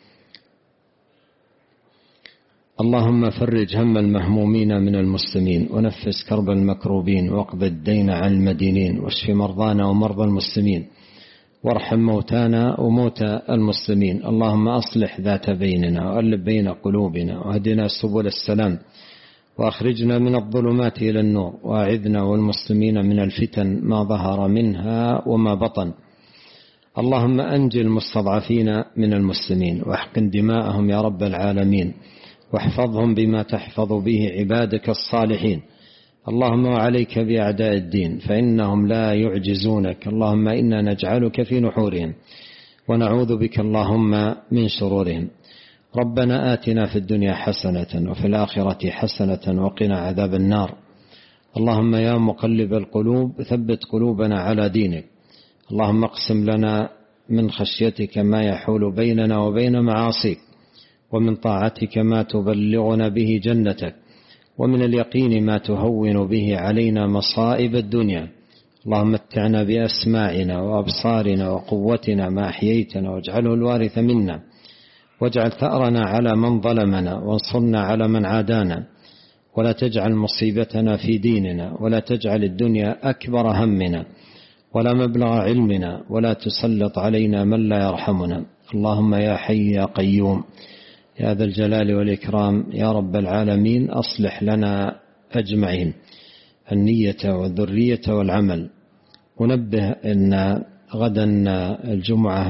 اللهم فرج هم المهمومين من المسلمين، ونفس كرب المكروبين، واقض الدين عن المدينين، واشف مرضانا ومرضى المسلمين، وارحم موتانا وموتى المسلمين. اللهم أصلح ذات بيننا، وألف بين قلوبنا، واهدنا سبل السلام، وأخرجنا من الظلمات إلى النور، وأعذنا والمسلمين من الفتن ما ظهر منها وما بطن. اللهم أنجِ المستضعفين من المسلمين، واحقن دماءهم يا رب العالمين، واحفظهم بما تحفظ به عبادك الصالحين. اللهم وعليك بأعداء الدين، فإنهم لا يعجزونك. اللهم إنا نجعلك في نحورهم، ونعوذ بك اللهم من شرورهم. ربنا آتنا في الدنيا حسنة، وفي الآخرة حسنة، وقنا عذاب النار. اللهم يا مقلب القلوب ثبت قلوبنا على دينك. اللهم اقسم لنا من خشيتك ما يحول بيننا وبين معاصيك، ومن طاعتك ما تبلغنا به جنتك، ومن اليقين ما تهون به علينا مصائب الدنيا. اللهم متعنا بأسماعنا وأبصارنا وقوتنا ما أحييتنا، واجعله الوارث منا، واجعل ثأرنا على من ظلمنا، وانصرنا على من عادانا، ولا تجعل مصيبتنا في ديننا، ولا تجعل الدنيا أكبر همنا ولا مبلغ علمنا، ولا تسلط علينا من لا يرحمنا. اللهم يا حي يا قيوم يا ذا الجلال والإكرام يا رب العالمين، أصلح لنا أجمعين النية والذرية والعمل. ونبه أن غدا الجمعة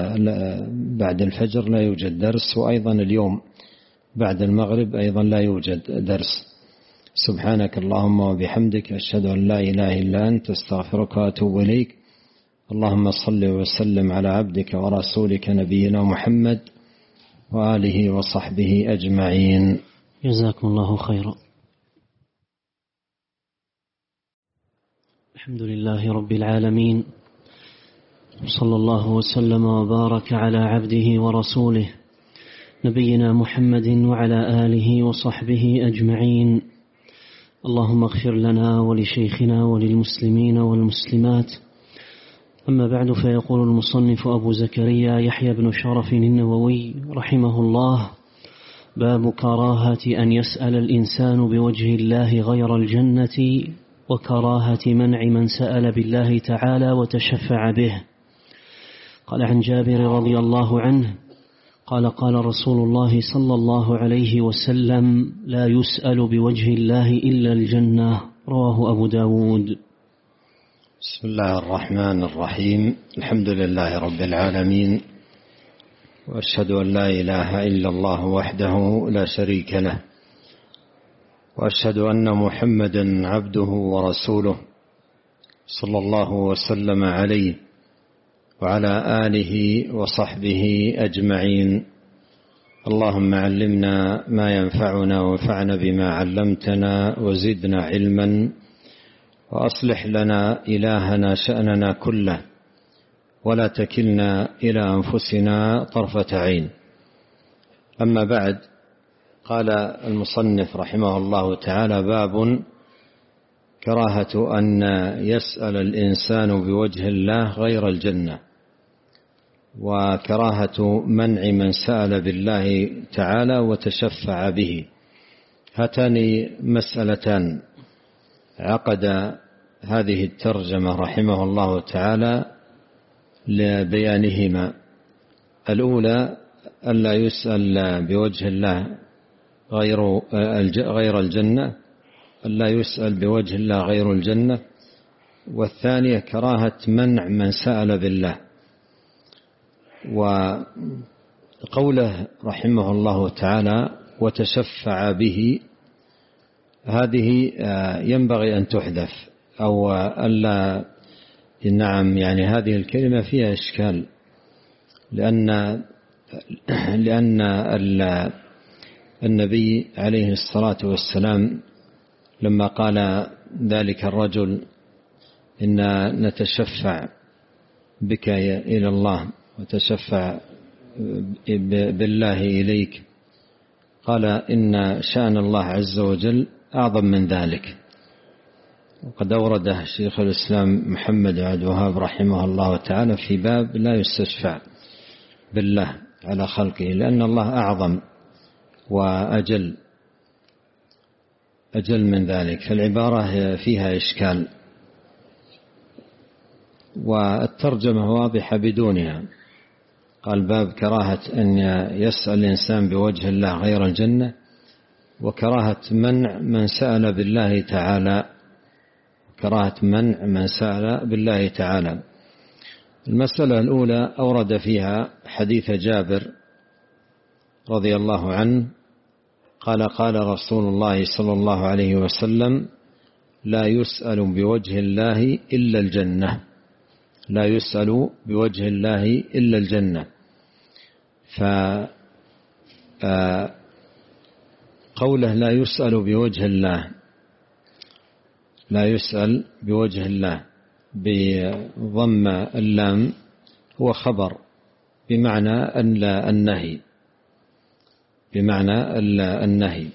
بعد الفجر لا يوجد درس، وأيضا اليوم بعد المغرب أيضا لا يوجد درس. سبحانك اللهم وبحمدك، أشهد أن لا إله إلا أنت، أستغفرك وأتوب إليك. اللهم صل وسلم على عبدك ورسولك نبينا محمد وآله وصحبه أجمعين. جزاكم الله خيرا. الحمد لله رب العالمين، صلى الله وسلم وبارك على عبده ورسوله نبينا محمد وعلى آله وصحبه أجمعين. اللهم اغفر لنا ولشيخنا وللمسلمين والمسلمات. أما بعد، فيقول المصنف أبو زكريا يحيى بن شرف النووي رحمه الله: باب كراهة أن يسأل الإنسان بوجه الله غير الجنة، وكراهة منع من سأل بالله تعالى وتشفع به. قال عن جابر رضي الله عنه قال: قال رسول الله صلى الله عليه وسلم: لا يسأل بوجه الله إلا الجنة. رواه أبو داود. بسم الله الرحمن الرحيم. الحمد لله رب العالمين، وأشهد أن لا إله إلا الله وحده لا شريك له، وأشهد أن محمدا عبده ورسوله صلى الله وسلم عليه وعلى آله وصحبه أجمعين. اللهم علمنا ما ينفعنا، وانفعنا بما علمتنا، وزدنا علما، وأصلح لنا إلهنا شأننا كله، ولا تكلنا إلى أنفسنا طرفة عين. أما بعد، قال المصنف رحمه الله تعالى: باب كراهة أن يسأل الإنسان بوجه الله غير الجنة. وكراهة منع من سأل بالله تعالى وتشفع به. هاتان مسألتان عقد هذه الترجمة رحمه الله تعالى لبيانهما. الأولى ألا يسأل بوجه الله غير الجنة، ألا يسأل بوجه الله غير الجنة. والثانية كراهة منع من سأل بالله. وقوله رحمه الله تعالى وتشفع به، هذه ينبغي أن تحذف أو ألا. نعم، يعني هذه الكلمة فيها إشكال، لأن النبي عليه الصلاة والسلام لما قال ذلك الرجل إن نتشفع بك إلى الله وتشفع بالله إليك، قال إن شأن الله عز وجل أعظم من ذلك. وقد أورده شيخ الإسلام محمد بن عبد الوهاب رحمه الله تعالى في باب لا يستشفع بالله على خلقه، لأن الله أعظم وأجل من ذلك، فالعبارة فيها إشكال. والترجمة واضحة بدونها. قال باب كراهة أن يسأل الإنسان بوجه الله غير الجنة، وكراهة منع من سأل بالله تعالى. كراهة منع من سأل بالله تعالى. المسألة الأولى أورد فيها حديث جابر رضي الله عنه قال قال رسول الله صلى الله عليه وسلم لا يسأل بوجه الله إلا الجنة. لا يسأل بوجه الله إلا الجنة. فقوله لا يسأل بوجه الله، لا يسأل بوجه الله بضم اللام هو خبر بمعنى النهي، بمعنى النهي.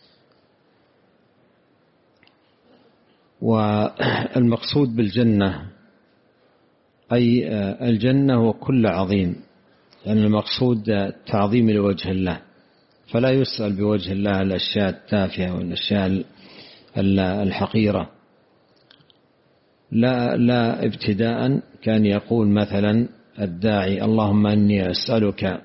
والمقصود بالجنة أي الجنة وكل عظيم، لأن يعني المقصود تعظيم لوجه الله، فلا يسأل بوجه الله الأشياء التافهة والأشياء الحقيرة. لا ابتداء كان يقول مثلا الداعي اللهم إني أسألك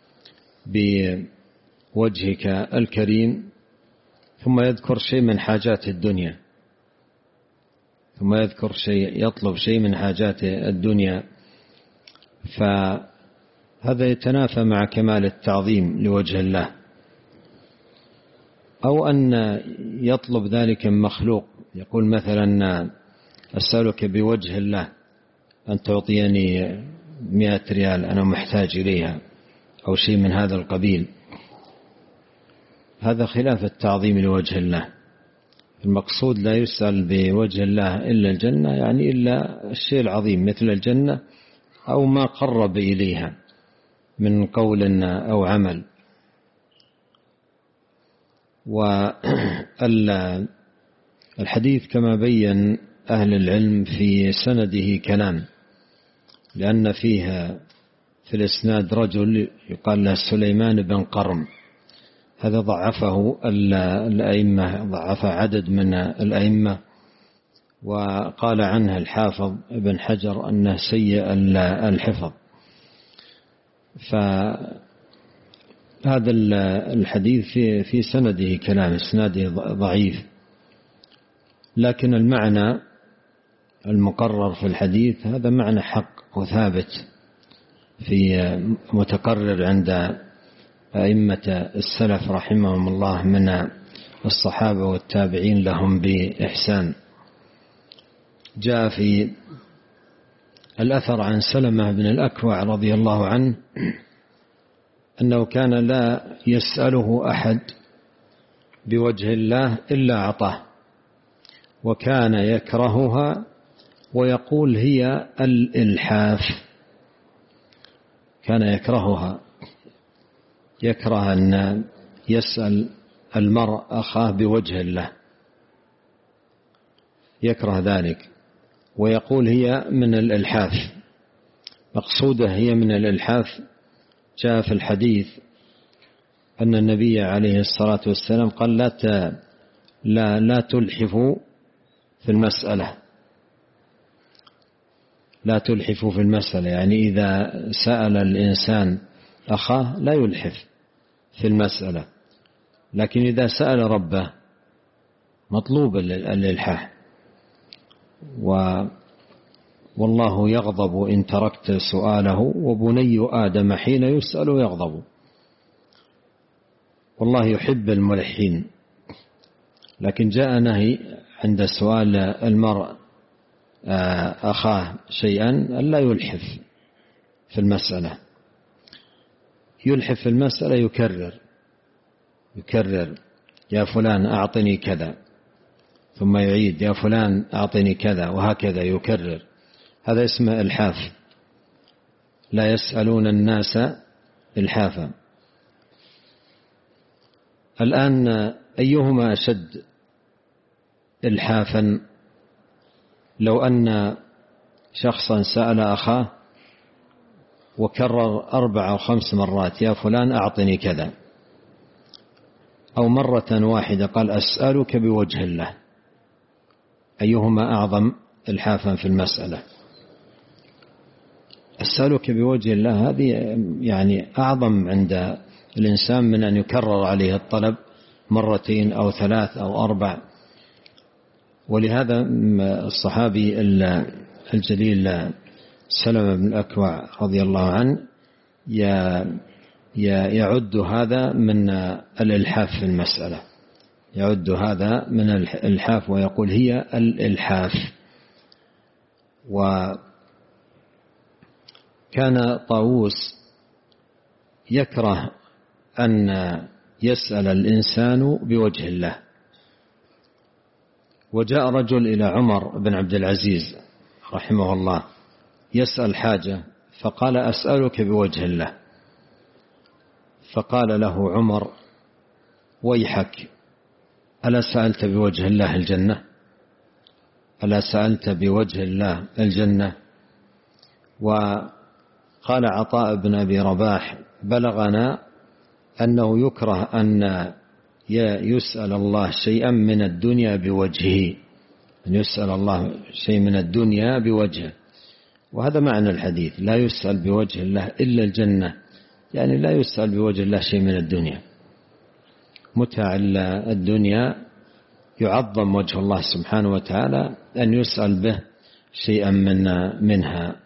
بوجهك الكريم، ثم يذكر شيء من حاجات الدنيا، ثم يذكر شيء، يطلب شيء من حاجات الدنيا، فهذا يتنافى مع كمال التعظيم لوجه الله. أو أن يطلب ذلك من مخلوق، يقول مثلا أسألك بوجه الله أن تعطيني 100 ريال أنا محتاج إليها، أو شيء من هذا القبيل. هذا خلاف التعظيم لوجه الله. المقصود لا يسأل بوجه الله إلا الجنة، يعني إلا الشيء العظيم مثل الجنة أو ما قرب إليها من قول أو عمل. والحديث كما بين أهل العلم في سنده كلام، لأن فيها في الإسناد رجل يقال له سليمان بن قرم، هذا ضعفه الأئمة، ضعف عدد من الأئمة، وقال عنه الحافظ ابن حجر أنه سيء الحفظ. فهذا الحديث في سنده كلام، إسناده ضعيف، لكن المعنى المقرر في الحديث هذا معنى حق وثابت في متقرر عند أئمة السلف رحمهم الله من الصحابة والتابعين لهم بإحسان. جاء في الأثر عن سلمة بن الأكوع رضي الله عنه أنه كان لا يسأله أحد بوجه الله إلا أعطاه، وكان يكرهها ويقول هي الإلحاف. كان يكرهها، يكره أن يسأل المرء أخاه بوجه الله، يكره ذلك، ويقول هي من الإلحاف. مقصودة هي من الإلحاف. جاء في الحديث أن النبي عليه الصلاة والسلام قال لا تلحفوا في المسألة، لا تلحفوا في المسألة، يعني إذا سأل الإنسان أخاه لا يلحف في المسألة، لكن إذا سأل ربه مطلوب الإلحاح. والله يغضب إن تركت سؤاله، وبني آدم حين يسأل يغضب. والله يحب الملحين، لكن جاء نهي عند سؤال المرء أخاه شيئا ألا يلحف في المسألة. يلحف في المسألة يكرر يا فلان أعطني كذا، ثم يعيد يا فلان أعطني كذا، وهكذا يكرر. هذا اسمه إلحاف. لا يسألون الناس إلحافا. الآن أيهما أشد إلحافا؟ لو أن شخصا سأل أخاه وكرر 4 أو 5 مرات يا فلان أعطني كذا، أو مرة واحدة قال أسألك بوجه الله، أيهما أعظم إلحافا في المسألة؟ أسألك بوجه الله هذه يعني أعظم عند الإنسان من أن يكرر عليه الطلب 2 أو 3 أو 4. ولهذا الصحابي الجليل سلمة بن الأكوع رضي الله عنه يعد هذا من الإلحاف في المسألة، يعد هذا من الإلحاف ويقول هي الإلحاف. وكان طاووس يكره أن يسأل الإنسان بوجه الله. وجاء رجل إلى عمر بن عبد العزيز رحمه الله يسأل حاجة، فقال أسألك بوجه الله. فقال له عمر ويحك، ألا سألت بوجه الله الجنة؟ ألا سألت بوجه الله الجنة؟ وقال عطاء بن أبي رباح بلغنا أنه يكره أن يسأل الله شيئا من الدنيا بوجهه، أن يسأل الله شيء من الدنيا بوجهه. وهذا معنى الحديث، لا يسأل بوجه الله إلا الجنة، يعني لا يسأل بوجه الله شيء من الدنيا. متاع الدنيا يعظم وجه الله سبحانه وتعالى أن يسأل به شيئا منها.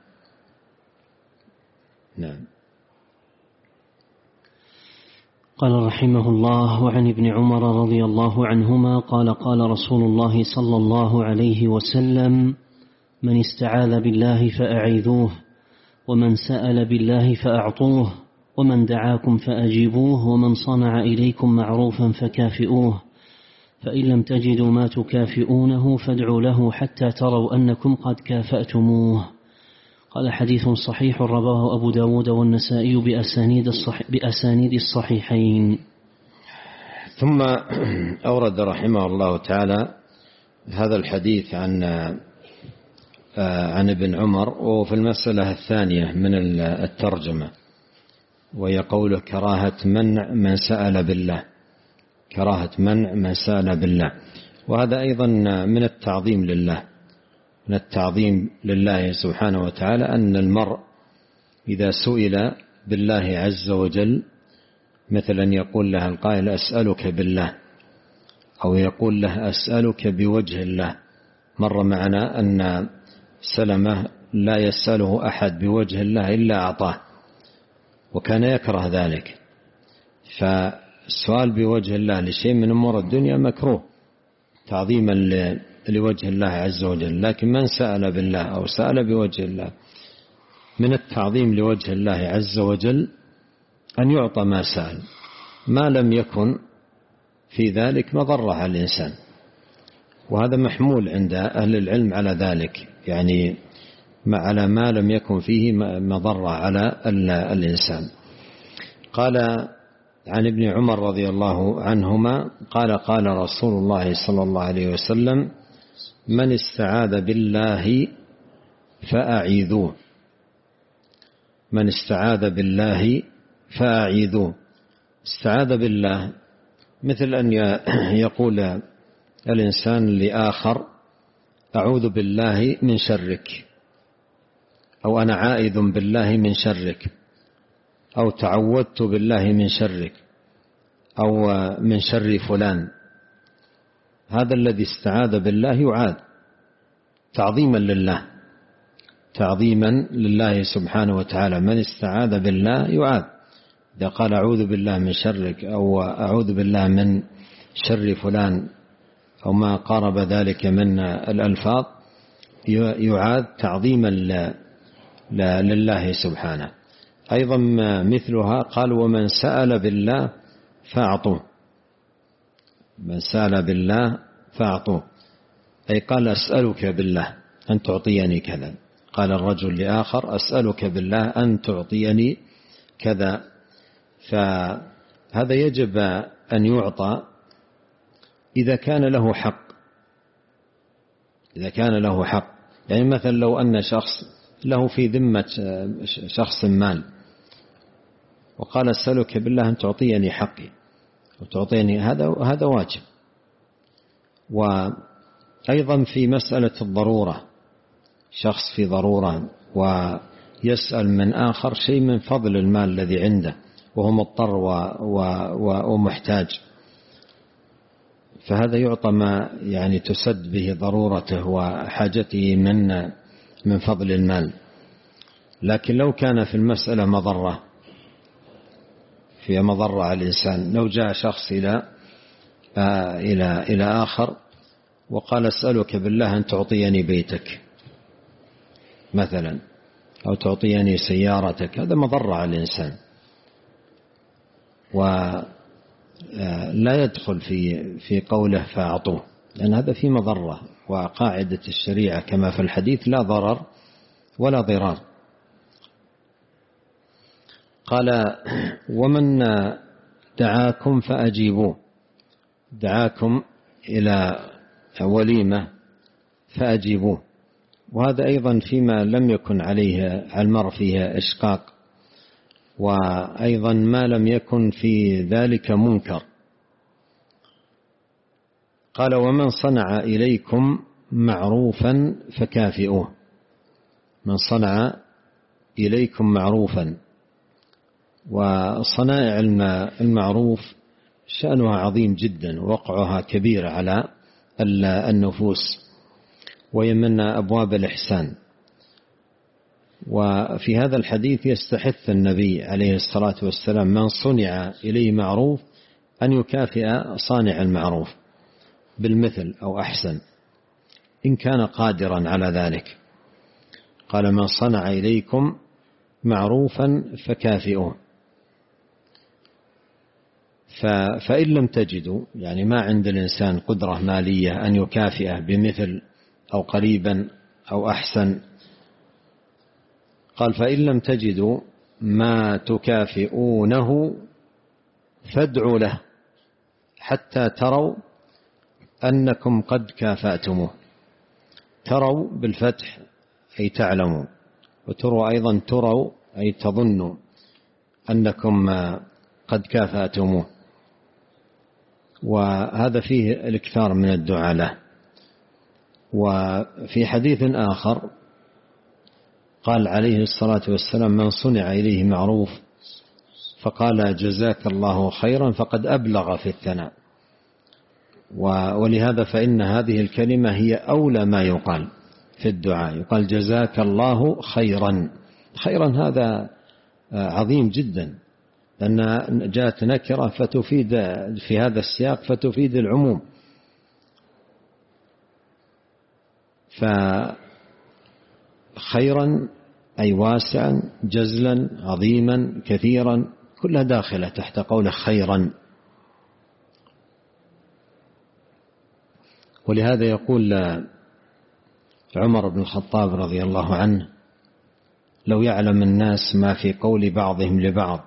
نعم. قال رحمه الله: وعن ابن عمر رضي الله عنهما قال: قال رسول الله صلى الله عليه وسلم: من استعاذ بالله فأعيذوه، ومن سأل بالله فأعطوه، ومن دعاكم فأجيبوه، ومن صنع إليكم معروفا فكافئوه، فإن لم تجدوا ما تكافئونه فادعوا له حتى تروا أنكم قد كافأتموه. قال: حديث صحيح رواه أبو داود والنسائي بأسانيد الصحيحين. ثم أورد رحمه الله تعالى هذا الحديث عن ابن عمر، وفي المسألة الثانية من الترجمة، وهي قوله كراهة منع من سأل بالله، كراهة منع من سأل بالله. وهذا أيضا من التعظيم لله، من التعظيم لله سبحانه وتعالى، أن المرء إذا سئل بالله عز وجل، مثلا يقول له القائل أسألك بالله، أو يقول له أسألك بوجه الله. مر معنا أن سلمة لا يسأله أحد بوجه الله إلا أعطاه، وكان يكره ذلك. فالسؤال بوجه الله لشيء من أمور الدنيا مكروه تعظيما لوجه الله عز وجل. لكن من سأل بالله أو سأل بوجه الله، من التعظيم لوجه الله عز وجل أن يعطى ما سأل، ما لم يكن في ذلك مضرة على الإنسان. وهذا محمول عند أهل العلم على ذلك، يعني على ما لم يكن فيه مضرة على الإنسان. قال عن ابن عمر رضي الله عنهما قال: قال رسول الله صلى الله عليه وسلم: من استعاذ بالله فأعيذوه. من استعاذ بالله فأعيذوه. استعاذ بالله مثل أن يقول الإنسان لآخر أعوذ بالله من شرك، أو أنا عائذ بالله من شرك، أو تعوذت بالله من شرك، أو من شر فلان. هذا الذي استعاذ بالله يعاذ تعظيما لله، تعظيما لله سبحانه وتعالى. من استعاذ بالله يعاذ. إذا قال أعوذ بالله من شرك، أو أعوذ بالله من شر فلان، أو ما قارب ذلك من الألفاظ، يعاذ تعظيما لله سبحانه. أيضا مثلها قال ومن سأل بالله فأعطوه. من سأل بالله فأعطوه، أي قال أسألك بالله أن تعطيني كذا. قال الرجل لآخر أسألك بالله أن تعطيني كذا. فهذا يجب أن يعطى إذا كان له حق. إذا كان له حق، يعني مثلا لو أن شخص له في ذمة شخص مال وقال أسألك بالله أن تعطيني حقي وتعطيني، هذا واجب. وأيضا في مسألة الضرورة، شخص في ضرورة ويسأل من آخر شيء من فضل المال الذي عنده وهو مضطر ومحتاج، فهذا يعطى ما يعني تسد به ضرورته وحاجته من فضل المال. لكن لو كان في المسألة مضرة، في مضرة على الإنسان، لو جاء شخص إلى آخر وقال أسألك بالله أن تعطيني بيتك مثلا، أو تعطيني سيارتك، هذا مضرة على الإنسان، ولا يدخل في قوله فأعطوه، لأن هذا في مضرة. وقاعدة الشريعة كما في الحديث لا ضرر ولا ضرار. قال ومن دعاكم فأجيبوه. دعاكم إلى وليمة فأجيبوه. وهذا أيضا فيما لم يكن عليه المرء فيه إشقاق، وأيضا ما لم يكن في ذلك منكر. قال ومن صنع إليكم معروفا فكافئوه. من صنع إليكم معروفا. وصنائع المعروف شأنها عظيم جدا، ووقعها كبير على النفوس، ويمن أبواب الإحسان. وفي هذا الحديث يستحث النبي عليه الصلاة والسلام من صنع إليه معروف أن يكافئ صانع المعروف بالمثل أو أحسن إن كان قادرا على ذلك. قال من صنع إليكم معروفا فكافئوه. فإن لم تجدوا، يعني ما عند الإنسان قدرة مالية أن يكافئه بمثل أو قريبا أو أحسن، قال فإن لم تجدوا ما تكافئونه فادعوا له حتى تروا أنكم قد كافأتموه. تروا بالفتح أي تعلموا، وتروا أيضا تروا أي تظنوا أنكم قد كافأتموه. وهذا فيه الإكثار من الدعاء له. وفي حديث آخر قال عليه الصلاة والسلام من صنع إليه معروف فقال جزاك الله خيرا فقد أبلغ في الثناء. ولهذا فإن هذه الكلمة هي أولى ما يقال في الدعاء. يقال جزاك الله خيرا. خيرا هذا عظيم جدا، لأن جاءت نكرة فتفيد في هذا السياق فتفيد العموم. فخيرا أي واسعا جزلا عظيما كثيرا، كلها داخلة تحت قوله خيرا. ولهذا يقول عمر بن الخطاب رضي الله عنه لو يعلم الناس ما في قول بعضهم لبعض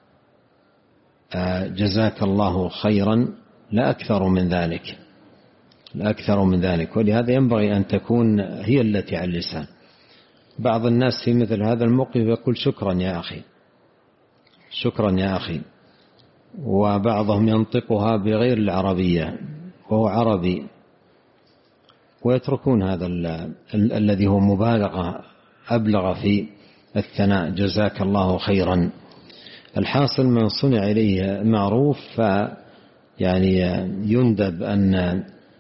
جزاك الله خيرا لأكثر من ذلك، لأكثر من ذلك. ولهذا ينبغي أن تكون هي التي على اللسان. بعض الناس في مثل هذا الموقف يقول شكرا يا أخي، شكرا يا أخي، وبعضهم ينطقها بغير العربية وهو عربي، ويتركون هذا الذي هو مبالغة أبلغ في الثناء، جزاك الله خيرا. الحاصل من صنع إليه معروف يعني يندب أن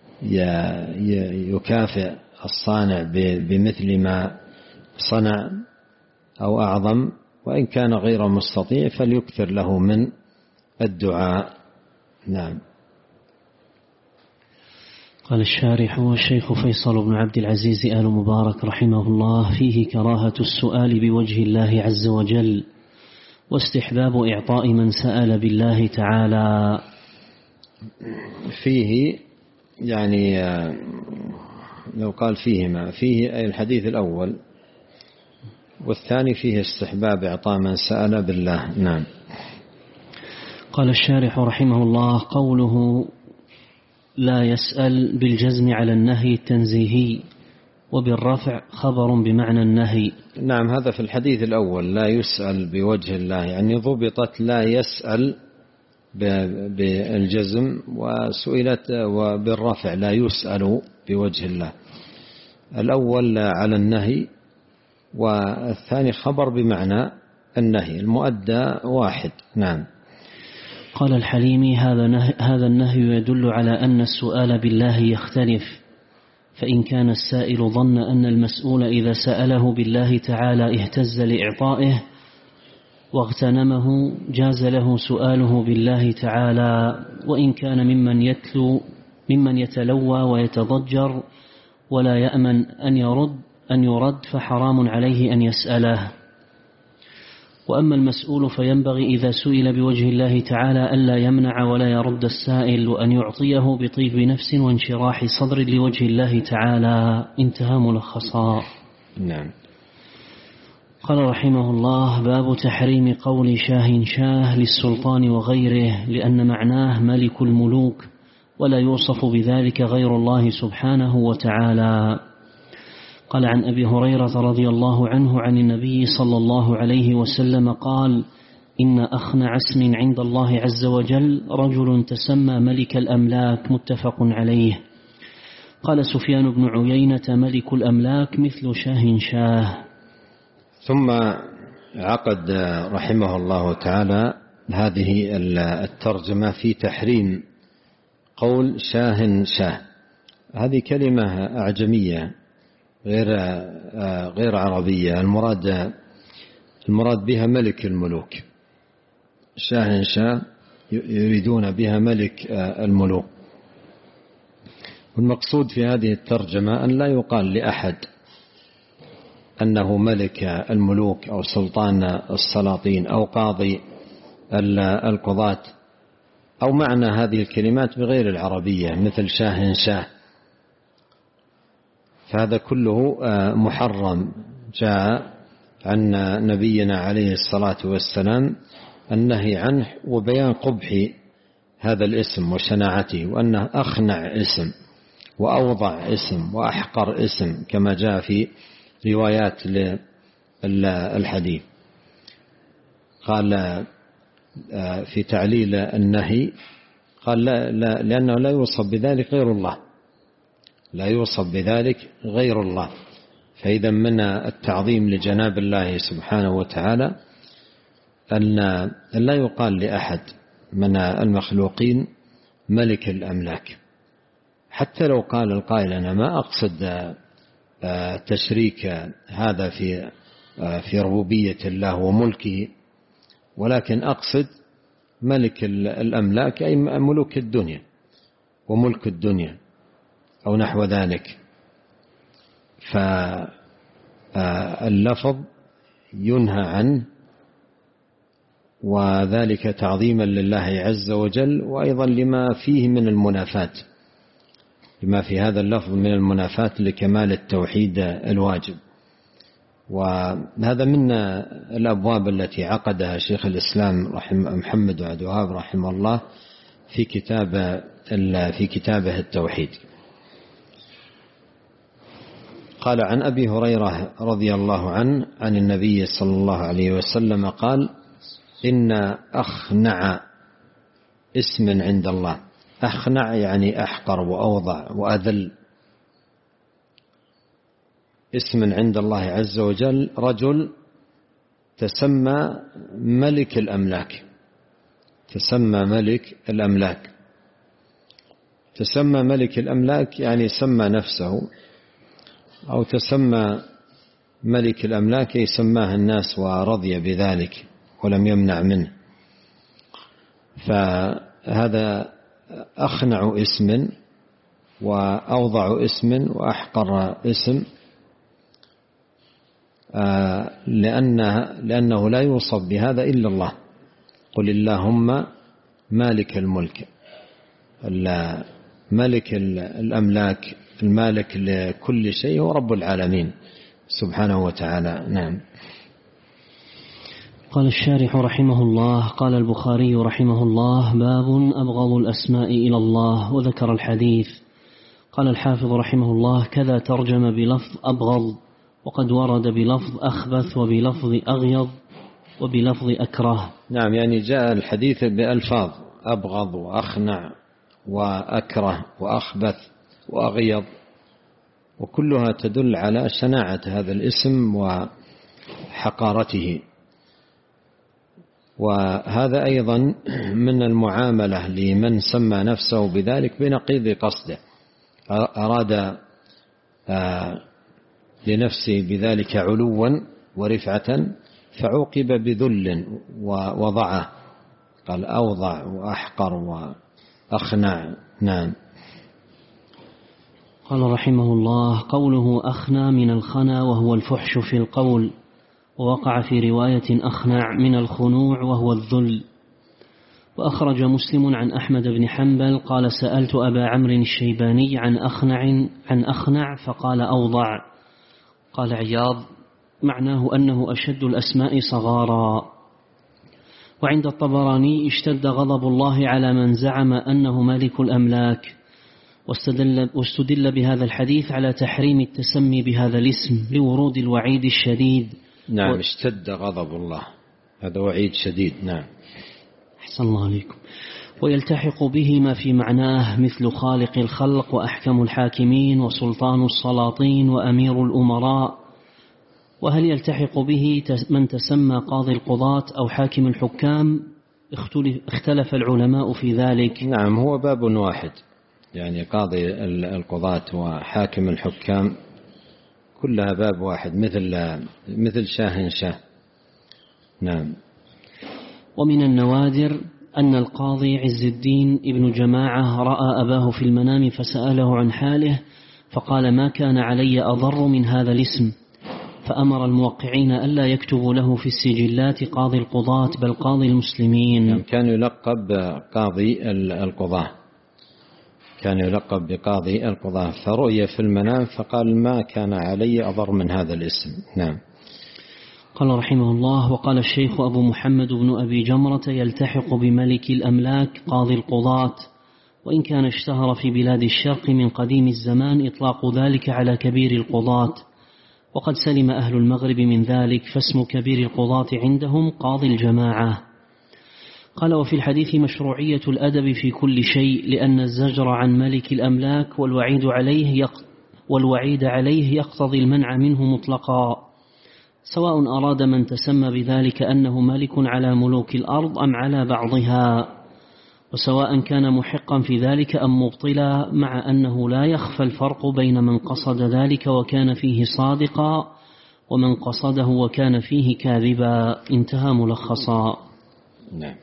يكافئ الصانع بمثل ما صنع أو أعظم، وإن كان غير مستطيع فليكثر له من الدعاء. نعم. قال الشارح: والشيخ فيصل بن عبد العزيز آل مبارك رحمه الله فيه كراهة السؤال بوجه الله عز وجل، واستحباب إعطاء من سأل بالله تعالى. فيه يعني لو قال فيهما، فيه أي الحديث الأول، والثاني فيه استحباب إعطاء من سأل بالله. نعم. قال الشارح رحمه الله: قوله لا يسأل بالجزم على النهي التنزيهي، وبالرفع خبر بمعنى النهي. نعم، هذا في الحديث الأول لا يسأل بوجه الله، يعني ضبطت لا يسأل بالجزم، وسئلت وبالرفع لا يسأل بوجه الله. الأول على النهي، والثاني خبر بمعنى النهي، المؤدى واحد. نعم. قال الحليمي: هذا النهي يدل على أن السؤال بالله يختلف، فإن كان السائل ظن أن المسؤول إذا سأله بالله تعالى اهتز لإعطائه واغتنمه جاز له سؤاله بالله تعالى، وإن كان ممن يتلوى ويتضجر ولا يأمن أن يرد فحرام عليه أن يسأله. وأما المسؤول فينبغي إذا سئل بوجه الله تعالى ألا يمنع ولا يرد السائل، وأن يعطيه بطيب نفس وانشراح صدر لوجه الله تعالى. انتهى ملخصا. نعم. قال رحمه الله: باب تحريم قول شاه للسلطان وغيره، لأن معناه ملك الملوك، ولا يوصف بذلك غير الله سبحانه وتعالى. قال عن أبي هريرة رضي الله عنه عن النبي صلى الله عليه وسلم قال: إن أخنع اسم عند الله عز وجل رجل تسمى ملك الأملاك. متفق عليه. قال سفيان بن عيينة: ملك الأملاك مثل شاه. ثم عقد رحمه الله تعالى هذه الترجمة في تحريم قول شاه. هذه كلمة أعجمية غير عربية، المراد بها ملك الملوك. شاه يريدون بها ملك الملوك. والمقصود في هذه الترجمة أن لا يقال لأحد أنه ملك الملوك أو سلطان السلاطين أو قاضي القضاة، أو معنى هذه الكلمات بغير العربية مثل شاه. فهذا كله محرم. جاء عن نبينا عليه الصلاة والسلام النهي عنه، وبيان قبح هذا الاسم وشناعته، وأنه أخنع اسم وأوضع اسم وأحقر اسم، كما جاء في روايات للحديث. قال في تعليل النهي، قال لا لأنه لا يوصف بذلك غير الله، لا يوصف بذلك غير الله. فإذا من التعظيم لجناب الله سبحانه وتعالى أن لا يقال لأحد من المخلوقين ملك الأملاك، حتى لو قال القائل أنا ما أقصد تشريك هذا في ربوبية الله وملكه، ولكن أقصد ملك الأملاك أي ملوك الدنيا وملك الدنيا أو نحو ذلك. فاللفظ ينهى عنه، وذلك تعظيما لله عز وجل، وأيضا لما فيه من المنافاة، لما في هذا اللفظ من المنافاة لكمال التوحيد الواجب. وهذا من الأبواب التي عقدها شيخ الإسلام محمد بن عبد الوهاب رحمه الله في كتابه التوحيد. قال عن أبي هريرة رضي الله عنه عن النبي صلى الله عليه وسلم قال إن أخنع اسم عند الله. أخنع يعني أحقر وأوضع وأذل. اسم عند الله عز وجل رجل تسمى ملك الأملاك. تسمى ملك الأملاك. تسمى ملك الأملاك يعني سمى نفسه، أو تسمى ملك الأملاك يسماه الناس ورضي بذلك ولم يمنع منه. فهذا أخنع اسم وأوضع اسم وأحقر اسم، لأنه لا يوصف بهذا إلا الله. قل اللهم مالك الملك، ملك الأملاك، المالك لكل شيء، هو رب العالمين سبحانه وتعالى. نعم. قال الشارح رحمه الله: قال البخاري رحمه الله: باب أبغض الأسماء إلى الله، وذكر الحديث. قال الحافظ رحمه الله: كذا ترجم بلفظ أبغض، وقد ورد بلفظ أخبث وبلفظ أغيض وبلفظ أكره. نعم، يعني جاء الحديث بألفاظ أبغض وأخنع وأكره وأخبث وأغيض، وكلها تدل على شناعة هذا الاسم وحقارته. وهذا أيضا من المعاملة لمن سمى نفسه بذلك بنقيض قصده، أراد لنفسه بذلك علوا ورفعة فعوقب بذل ووضعه، قال أوضع وأحقر وأخنع. نعم. قال رحمه الله: قوله أخنى من الخنا وهو الفحش في القول، ووقع في رواية أخنع من الخنوع وهو الذل. وأخرج مسلم عن أحمد بن حنبل قال: سألت أبا عمرو الشيباني عن أخنع فقال أوضع. قال عياض: معناه أنه أشد الأسماء صغارا. وعند الطبراني: اشتد غضب الله على من زعم أنه مالك الأملاك، واستدل بهذا الحديث على تحريم التسمي بهذا الاسم لورود الوعيد الشديد. نعم، اشتد غضب الله، هذا وعيد شديد. نعم. أحسن الله عليكم. ويلتحق به ما في معناه مثل خالق الخلق وأحكم الحاكمين وسلطان السلاطين وأمير الأمراء. وهل يلتحق به من تسمى قاضي القضاة أو حاكم الحكام؟ اختلف العلماء في ذلك. نعم، هو باب واحد، يعني قاضي القضاة وحاكم الحكام كلها باب واحد، مثل شاه. نعم. ومن النوادر أن القاضي عز الدين ابن جماعة رأى أباه في المنام فسأله عن حاله فقال: ما كان علي أضر من هذا الاسم، فأمر الموقعين ألا يكتبوا له في السجلات قاضي القضاة بل قاضي المسلمين. يعني كان يلقب قاضي القضاة، كان يلقب بقاضي القضاة، فرؤي في المنام فقال: ما كان علي أضر من هذا الاسم. نعم. قال رحمه الله: وقال الشيخ أبو محمد بن أبي جمرة: يلتحق بملك الأملاك قاضي القضاة، وإن كان اشتهر في بلاد الشرق من قديم الزمان إطلاق ذلك على كبير القضاة، وقد سلم أهل المغرب من ذلك، فاسم كبير القضاة عندهم قاضي الجماعة. قال: وفي الحديث مشروعية الأدب في كل شيء، لأن الزجر عن ملك الأملاك والوعيد عليه يقتضي المنع منه مطلقا، سواء أراد من تسمى بذلك أنه ملك على ملوك الأرض أم على بعضها، وسواء كان محقا في ذلك أم مبطلا، مع أنه لا يخفى الفرق بين من قصد ذلك وكان فيه صادقا ومن قصده وكان فيه كاذبا. انتهى ملخصا. نعم.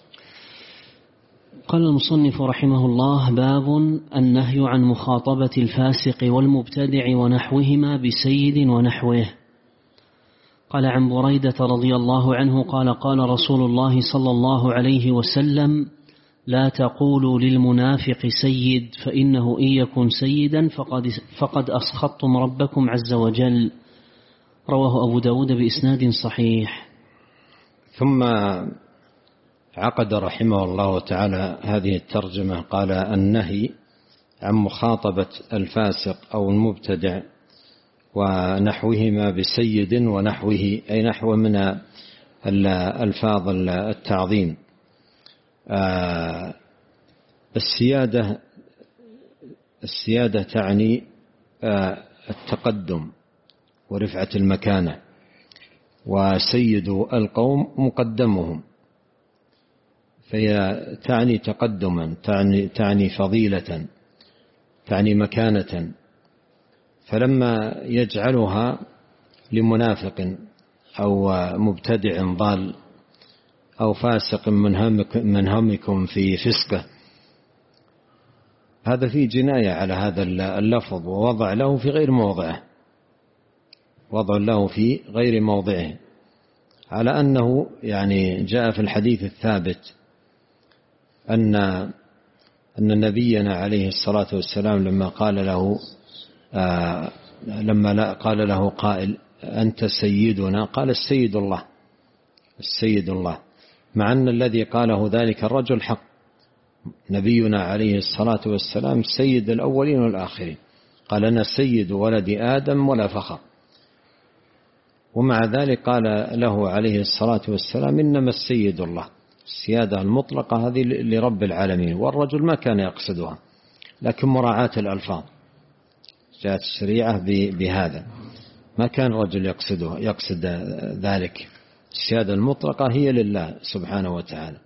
قال المصنف رحمه الله: باب النهي عن مخاطبة الفاسق والمبتدع ونحوهما بسيد ونحوه. قال عن بريدة رضي الله عنه قال: قال رسول الله صلى الله عليه وسلم: لا تقولوا للمنافق سيد، فإنه إن يكن سيدا فقد أسخطتم ربكم عز وجل. رواه أبو داود بإسناد صحيح. ثم عقد رحمه الله تعالى هذه الترجمة، قال: النهي عن مخاطبة الفاسق أو المبتدع ونحوهما بسيد ونحوه، أي نحو من الألفاظ التعظيم. السيادة تعني التقدم ورفعة المكانة، وسيد القوم مقدمهم، فهي تعني تقدما، تعني فضيلة، تعني مكانة. فلما يجعلها لمنافق أو مبتدع ضال أو فاسق منهمكم في فسقه، هذا فيه جناية على هذا اللفظ، ووضع له في غير موضعه، وضع له في غير موضعه، على أنه يعني جاء في الحديث الثابت أن نبينا عليه الصلاة والسلام لما قال له قائل أنت سيدنا، قال السيد الله، السيد الله، مع أن الذي قاله ذلك الرجل حق. نبينا عليه الصلاة والسلام سيد الأولين والآخرين، قال أنا سيد ولد آدم ولا فخر، ومع ذلك قال له عليه الصلاة والسلام إنما السيد الله. السيادة المطلقة هذه لرب العالمين، والرجل ما كان يقصدها، لكن مراعاة الألفاظ جاءت الشريعة بهذا، ما كان الرجل يقصد ذلك. السيادة المطلقة هي لله سبحانه وتعالى.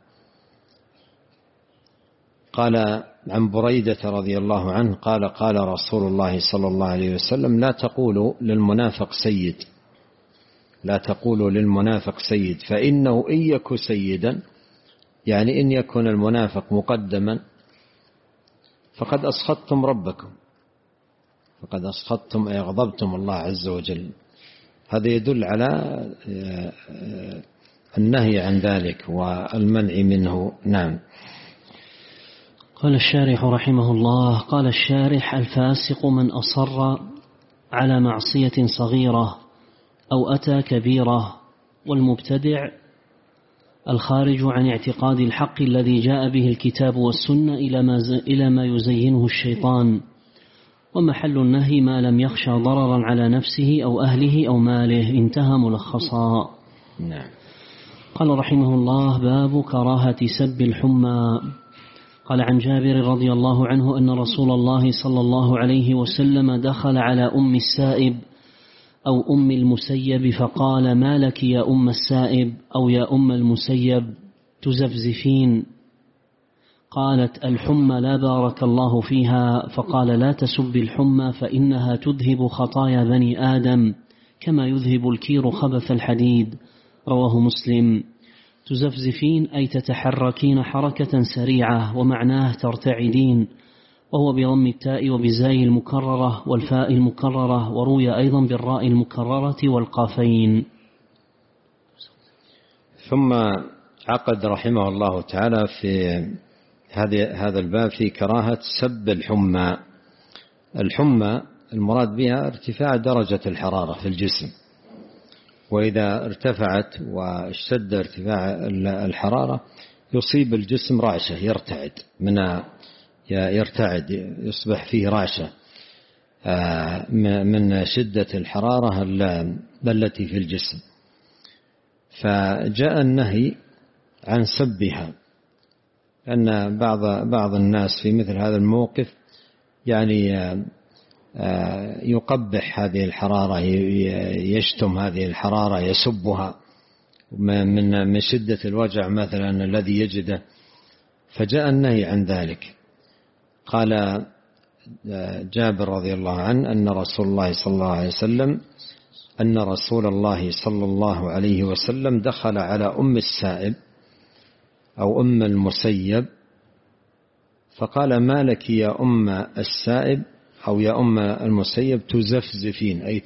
قال عن بريدة رضي الله عنه قال قال رسول الله صلى الله عليه وسلم لا تقولوا للمنافق سيد، لا تقولوا للمنافق سيد، فإنه إن يك سيدا، يعني إن يكون المنافق مقدما، فقد أسخطتم ربكم، فقد أسخطتم أي أغضبتم الله عز وجل. هذا يدل على النهي عن ذلك والمنع منه. نعم. قال الشارح رحمه الله: قال الشارح: الفاسق من أصر على معصية صغيرة أو أتى كبيرة، والمبتدع الخارج عن اعتقاد الحق الذي جاء به الكتاب والسنة إلى ما يزينه الشيطان. ومحل النهي ما لم يخشى ضررا على نفسه أو أهله أو ماله. انتهى ملخصا. نعم. قال رحمه الله: باب كراهة سب الحمى. قال عن جابر رضي الله عنه أن رسول الله صلى الله عليه وسلم دخل على أم السائب أو أم المسيب فقال: ما لك يا أم السائب أو يا أم المسيب تزفزفين؟ قالت: الحمى لا بارك الله فيها. فقال: لا تسب الحمى فإنها تذهب خطايا بني آدم كما يذهب الكير خبث الحديد. رواه مسلم. تزفزفين أي تتحركين حركة سريعة، ومعناه ترتعدين، وهو بضم التاء وبزاي المكررة والفاء المكررة، وروي أيضا بالراء المكررة والقافين. ثم عقد رحمه الله تعالى في هذا الباب في كراهة سب الحمى. الحمى المراد بها ارتفاع درجة الحرارة في الجسم، وإذا ارتفعت واشتد ارتفاع الحرارة يصيب الجسم رعشة، يرتعد يصبح فيه رعشة من شدة الحرارة التي في الجسم. فجاء النهي عن سبها، أن بعض الناس في مثل هذا الموقف يعني يقبح هذه الحرارة، يشتم هذه الحرارة، يسبها من شدة الوجع مثلا الذي يجده. فجاء النهي عن ذلك. قال جابر رضي الله عنه أن رسول الله صلى الله عليه وسلم دخل على أم السائب أو أم المسيب فقال: ما لك يا أم السائب أو يا أم المسيب تزفزفين أي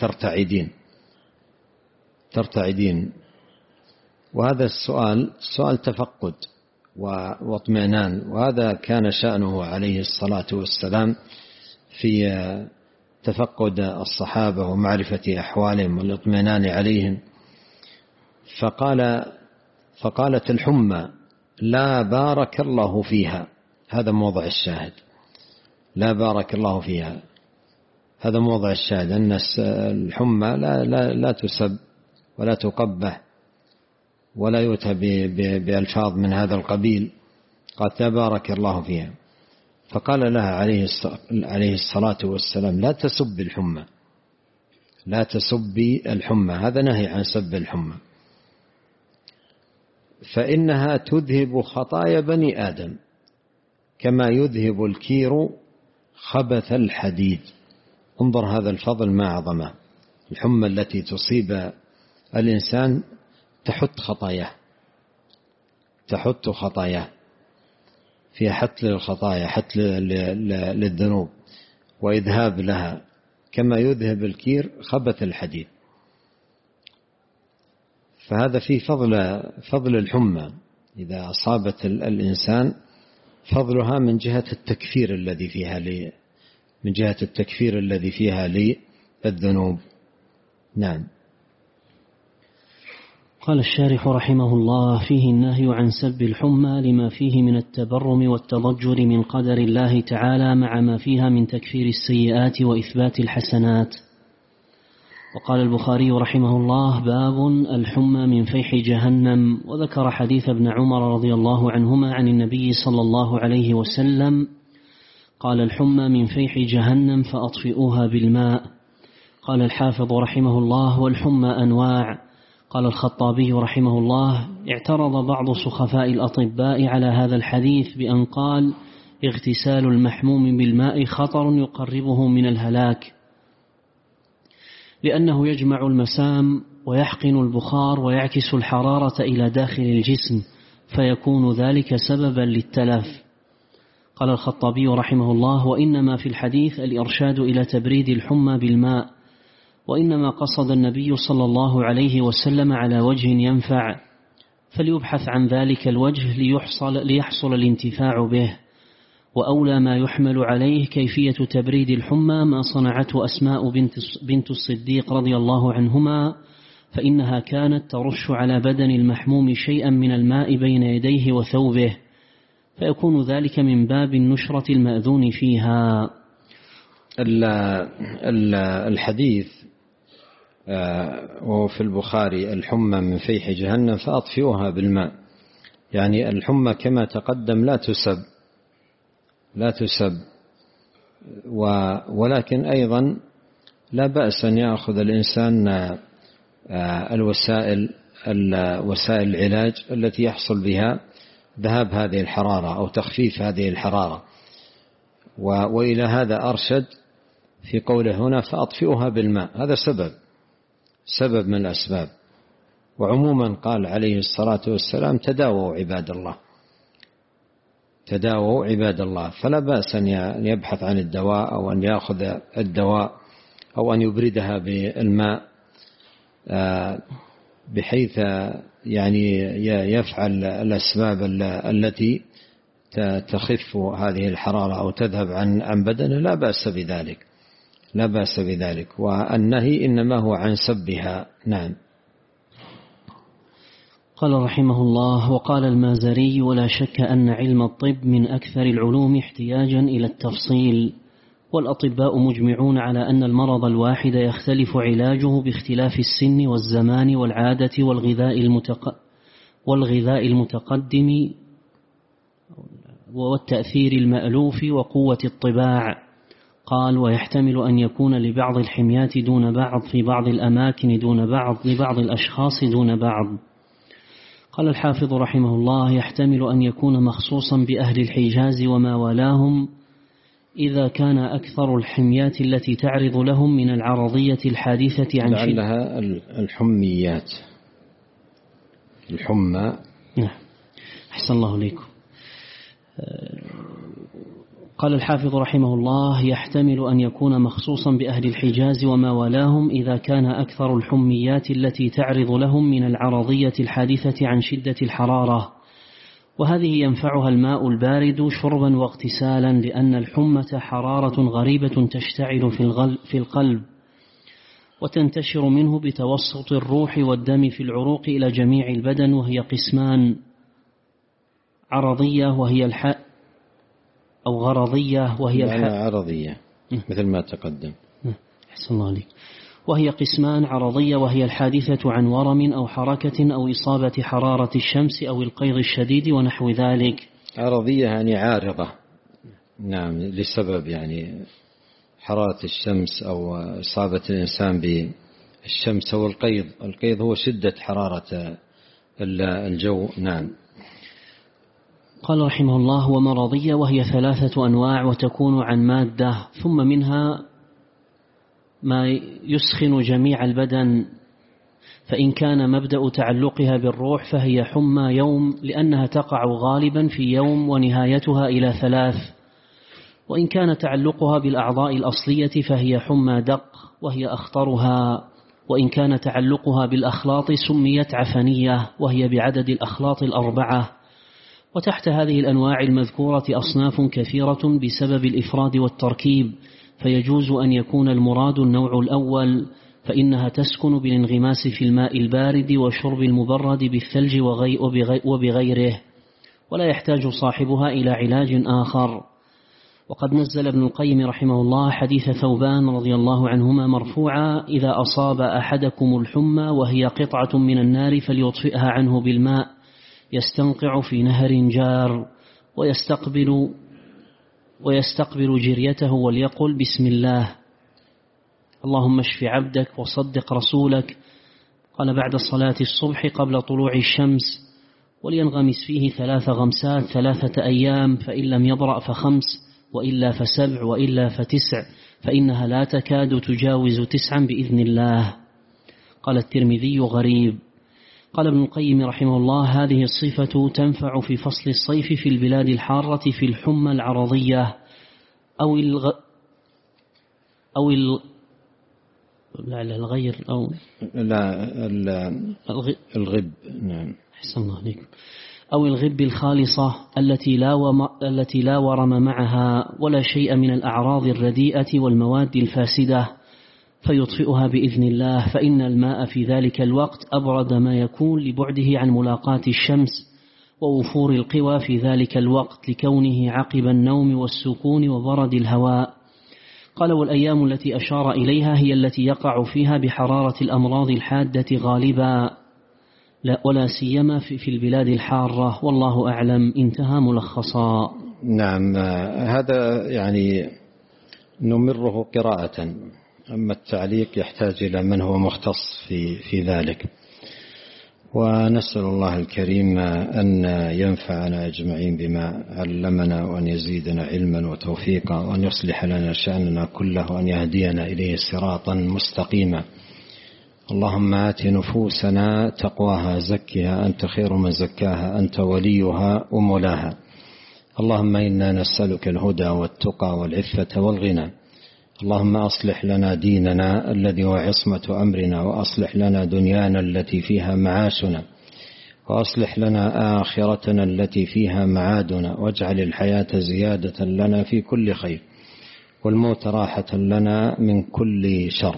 ترتعدين. وهذا سؤال تفقد واطمئنان، وهذا كان شأنه عليه الصلاة والسلام في تفقد الصحابة ومعرفة أحوالهم والاطمئنان عليهم. فقالت الحمى لا بارك الله فيها، هذا موضع الشاهد، لا بارك الله فيها. هذا موضع الشاهد، أن الحمى لا تسب ولا تقبح ولا يؤتى بألفاظ من هذا القبيل، قال تبارك الله فيها. فقال لها عليه الصلاة والسلام لا تسب الحمى، لا تسبي الحمى، هذا نهي عن سب الحمى، فإنها تذهب خطايا بني آدم كما يذهب الكير خبث الحديد. انظر هذا الفضل ما أعظمه. الحمى التي تصيب الإنسان تحط خطاياه فيها حتل للخطايا، حتل للذنوب وإذهاب لها كما يذهب الكير خبث الحديد. فهذا فيه فضل الحمى إذا أصابت الإنسان، فضلها من جهة التكفير الذي فيها للذنوب. نعم. قال الشارح رحمه الله: فيه النهي عن سب الحمى لما فيه من التبرم والتضجر من قدر الله تعالى مع ما فيها من تكفير السيئات وإثبات الحسنات. وقال البخاري رحمه الله: باب الحمى من فيح جهنم. وذكر حديث ابن عمر رضي الله عنهما عن النبي صلى الله عليه وسلم قال: الحمى من فيح جهنم فأطفئوها بالماء. قال الحافظ رحمه الله: والحمى أنواع. قال الخطابي رحمه الله: اعترض بعض سخفاء الأطباء على هذا الحديث بأن قال: اغتسال المحموم بالماء خطر يقربه من الهلاك، لأنه يجمع المسام ويحقن البخار ويعكس الحرارة إلى داخل الجسم، فيكون ذلك سببا للتلف. قال الخطابي رحمه الله: وإنما في الحديث الإرشاد إلى تبريد الحمى بالماء، وإنما قصد النبي صلى الله عليه وسلم على وجه ينفع، فليبحث عن ذلك الوجه ليحصل الانتفاع به. وأولى ما يحمل عليه كيفية تبريد الحمى ما صنعته أسماء بنت الصديق رضي الله عنهما، فإنها كانت ترش على بدن المحموم شيئا من الماء بين يديه وثوبه، فيكون ذلك من باب النشرة المأذون فيها. الحديث وفي البخاري: الحمى من فيح جهنم فأطفئوها بالماء، يعني الحمى كما تقدم لا تسب، ولكن أيضا لا بأس أن يأخذ الإنسان وسائل العلاج التي يحصل بها ذهاب هذه الحرارة أو تخفيف هذه الحرارة. وإلى هذا أرشد في قوله هنا فأطفئوها بالماء، هذا سبب من الأسباب. وعموما قال عليه الصلاة والسلام: تداووا عباد الله، فلا بأس أن يبحث عن الدواء أو أن يأخذ الدواء أو أن يبردها بالماء بحيث يعني يفعل الأسباب التي تخف هذه الحرارة أو تذهب عن بدنه، لا بأس بذلك. والنهي إنما هو عن سبها. نعم. قال رحمه الله: وقال المازري: ولا شك أن علم الطب من أكثر العلوم احتياجا إلى التفصيل، والأطباء مجمعون على أن المرض الواحد يختلف علاجه باختلاف السن والزمان والعادة والغذاء المتقدم والتأثير المألوف وقوة الطباع. قال: ويحتمل أن يكون لبعض الحميات دون بعض في بعض الأماكن دون بعض لبعض الأشخاص دون بعض. قال الحافظ رحمه الله: يحتمل أن يكون مخصوصا بأهل الحجاز وما والاهم إذا كان أكثر الحميات التي تعرض لهم من العرضية الحادثة عن لعلها الحميات الحمى. نعم، أحسن الله إليكم. قال الحافظ رحمه الله: يحتمل أن يكون مخصوصا بأهل الحجاز وما والاهم إذا كان أكثر الحميات التي تعرض لهم من العرضية الحادثة عن شدة الحرارة، وهذه ينفعها الماء البارد شربا واغتسالا، لأن الحمة حرارة غريبة تشتعل في القلب وتنتشر منه بتوسط الروح والدم في العروق إلى جميع البدن، وهي قسمان: عرضية وهي الحاء، أو غرضية وهي الحاء. عرضية مثل ما تقدم. أحسن الله عليك. وهي قسمان: عرضية وهي الحادثة عن ورم أو حركة أو إصابة حرارة الشمس أو القيض الشديد ونحو ذلك. عرضية يعني عارضة، نعم، لسبب يعني حرارة الشمس أو إصابة الإنسان بالشمس أو القيض. القيض هو شدة حرارة الجو. نعم. قال رحمه الله: ومرضية وهي 3 أنواع، وتكون عن مادة، ثم منها ما يسخن جميع البدن، فإن كان مبدأ تعلقها بالروح فهي حمى يوم، لأنها تقع غالبا في يوم ونهايتها إلى 3، وإن كان تعلقها بالأعضاء الأصلية فهي حمى دق وهي أخطرها، وإن كان تعلقها بالأخلاط سميت عفنية وهي بعدد الأخلاط 4. وتحت هذه الأنواع المذكورة أصناف كثيرة بسبب الإفراد والتركيب، فيجوز أن يكون المراد النوع الأول، فإنها تسكن بالانغماس في الماء البارد وشرب المبرد بالثلج وبغيره، ولا يحتاج صاحبها إلى علاج آخر. وقد نزل ابن القيم رحمه الله حديث ثوبان رضي الله عنهما مرفوعا: إذا أصاب أحدكم الحمى وهي قطعة من النار فليطفئها عنه بالماء يستنقع في نهر جار، ويستقبل جريته وليقل: بسم الله اللهم اشف عبدك وصدق رسولك. قال: بعد صلاة الصبح قبل طلوع الشمس، ولينغمس فيه 3 غمسات 3 أيام، فإن لم يبرأ ف5، وإلا ف7، وإلا ف9، فإنها لا تكاد تجاوز 9 بإذن الله. قال الترمذي: غريب. قال ابن القيم رحمه الله: هذه الصفة تنفع في فصل الصيف في البلاد الحارة في الحمى العرضية أو الغب. نعم. أحسن الله عليكم. أو الغب الخالصة التي لا ورم معها ولا شيء من الأعراض الرديئة والمواد الفاسدة، فيطفئها بإذن الله، فإن الماء في ذلك الوقت أبرد ما يكون لبعده عن ملاقاة الشمس ووفور القوى في ذلك الوقت لكونه عقب النوم والسكون وبرد الهواء. قال: والأيام التي أشار إليها هي التي يقع فيها بحرارة الأمراض الحادة غالبا، ولا سيما في البلاد الحارة، والله أعلم. انتهى ملخصا. نعم. هذا يعني نمره قراءة، أما التعليق يحتاج إلى من هو مختص في ذلك. ونسأل الله الكريم أن ينفعنا أجمعين بما علمنا، وأن يزيدنا علما وتوفيقا، وأن يصلح لنا شأننا كله، وأن يهدينا إليه صراطا مستقيما. اللهم آت نفوسنا تقواها زكها أنت خير من زكاها أنت وليها ومولاها. اللهم إنا نسألك الهدى والتقى والعفة والغنى. اللهم أصلح لنا ديننا الذي هو عصمة أمرنا، وأصلح لنا دنيانا التي فيها معاشنا، وأصلح لنا آخرتنا التي فيها معادنا، واجعل الحياة زيادة لنا في كل خير، والموت راحة لنا من كل شر.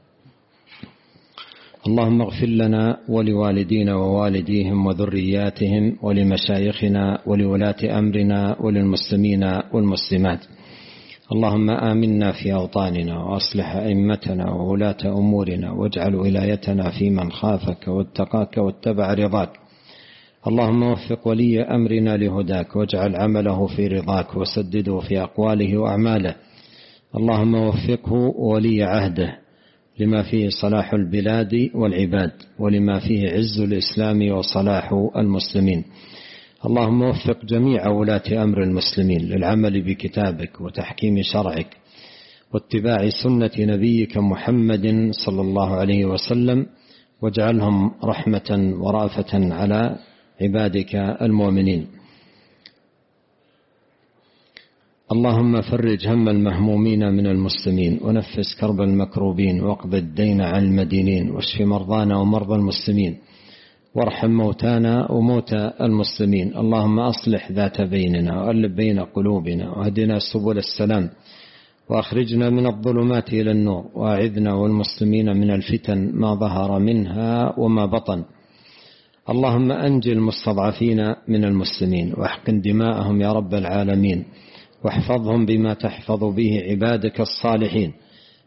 اللهم اغفر لنا ولوالدينا ووالديهم وذرياتهم ولمشايخنا ولولاة أمرنا وللمسلمين والمسلمات. اللهم آمنا في أوطاننا، وأصلح أئمتنا وولاة أمورنا، واجعل ولايتنا في من خافك واتقاك واتبع رضاك. اللهم وفق ولي أمرنا لهداك، واجعل عمله في رضاك، وسدده في أقواله وأعماله. اللهم وفقه ولي عهده لما فيه صلاح البلاد والعباد، ولما فيه عز الإسلام وصلاح المسلمين. اللهم وفق جميع ولاة أمر المسلمين للعمل بكتابك وتحكيم شرعك واتباع سنة نبيك محمد صلى الله عليه وسلم، واجعلهم رحمة ورأفة على عبادك المؤمنين. اللهم فرج هم المهمومين من المسلمين، ونفس كرب المكروبين، واقض الدين عن المدينين، واشف مرضانا ومرضى المسلمين، وارحم موتانا وموتى المسلمين. اللهم أصلح ذات بيننا، وألف بين قلوبنا، واهدنا سبل السلام، وأخرجنا من الظلمات إلى النور، وأعذنا والمسلمين من الفتن ما ظهر منها وما بطن. اللهم أنجي المستضعفين من المسلمين، واحقن دماءهم يا رب العالمين، واحفظهم بما تحفظ به عبادك الصالحين.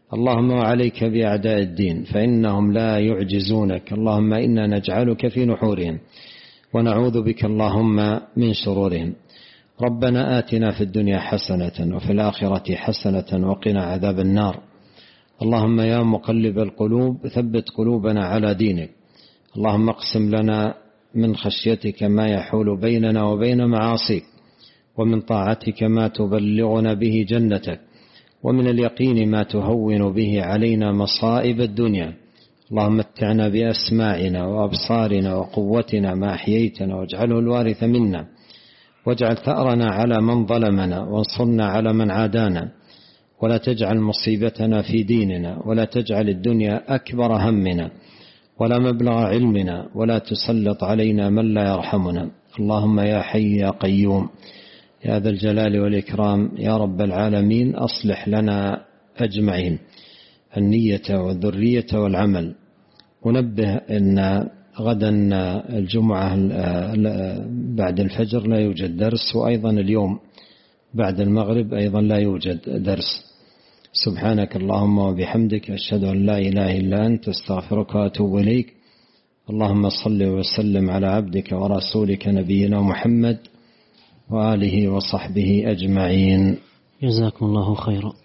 اللهم وعليك بأعداء الدين فإنهم لا يعجزونك. اللهم إنا نجعلك في نحورهم ونعوذ بك اللهم من شرورهم. ربنا آتنا في الدنيا حسنة وفي الآخرة حسنة وقنا عذاب النار. اللهم يا مقلب القلوب ثبت قلوبنا على دينك. اللهم اقسم لنا من خشيتك ما يحول بيننا وبين معاصيك، ومن طاعتك ما تبلغنا به جنتك، ومن اليقين ما تهون به علينا مصائب الدنيا. اللهم متعنا بأسماعنا وأبصارنا وقوتنا ما أحييتنا، واجعله الوارث منا، واجعل ثأرنا على من ظلمنا، وانصرنا على من عادانا، ولا تجعل مصيبتنا في ديننا، ولا تجعل الدنيا أكبر همنا ولا مبلغ علمنا، ولا تسلط علينا من لا يرحمنا. اللهم يا حي يا قيوم يا ذا الجلال والإكرام يا رب العالمين، أصلح لنا أجمعين النية والذرية والعمل. ونبه أن غدا الجمعة بعد الفجر لا يوجد درس، وأيضا اليوم بعد المغرب أيضا لا يوجد درس. سبحانك اللهم وبحمدك، أشهد أن لا إله إلا أنت، استغفرك وأتوب إليك. اللهم صل وسلم على عبدك ورسولك نبينا محمد وآله وصحبه أجمعين. جزاكم الله خيرا.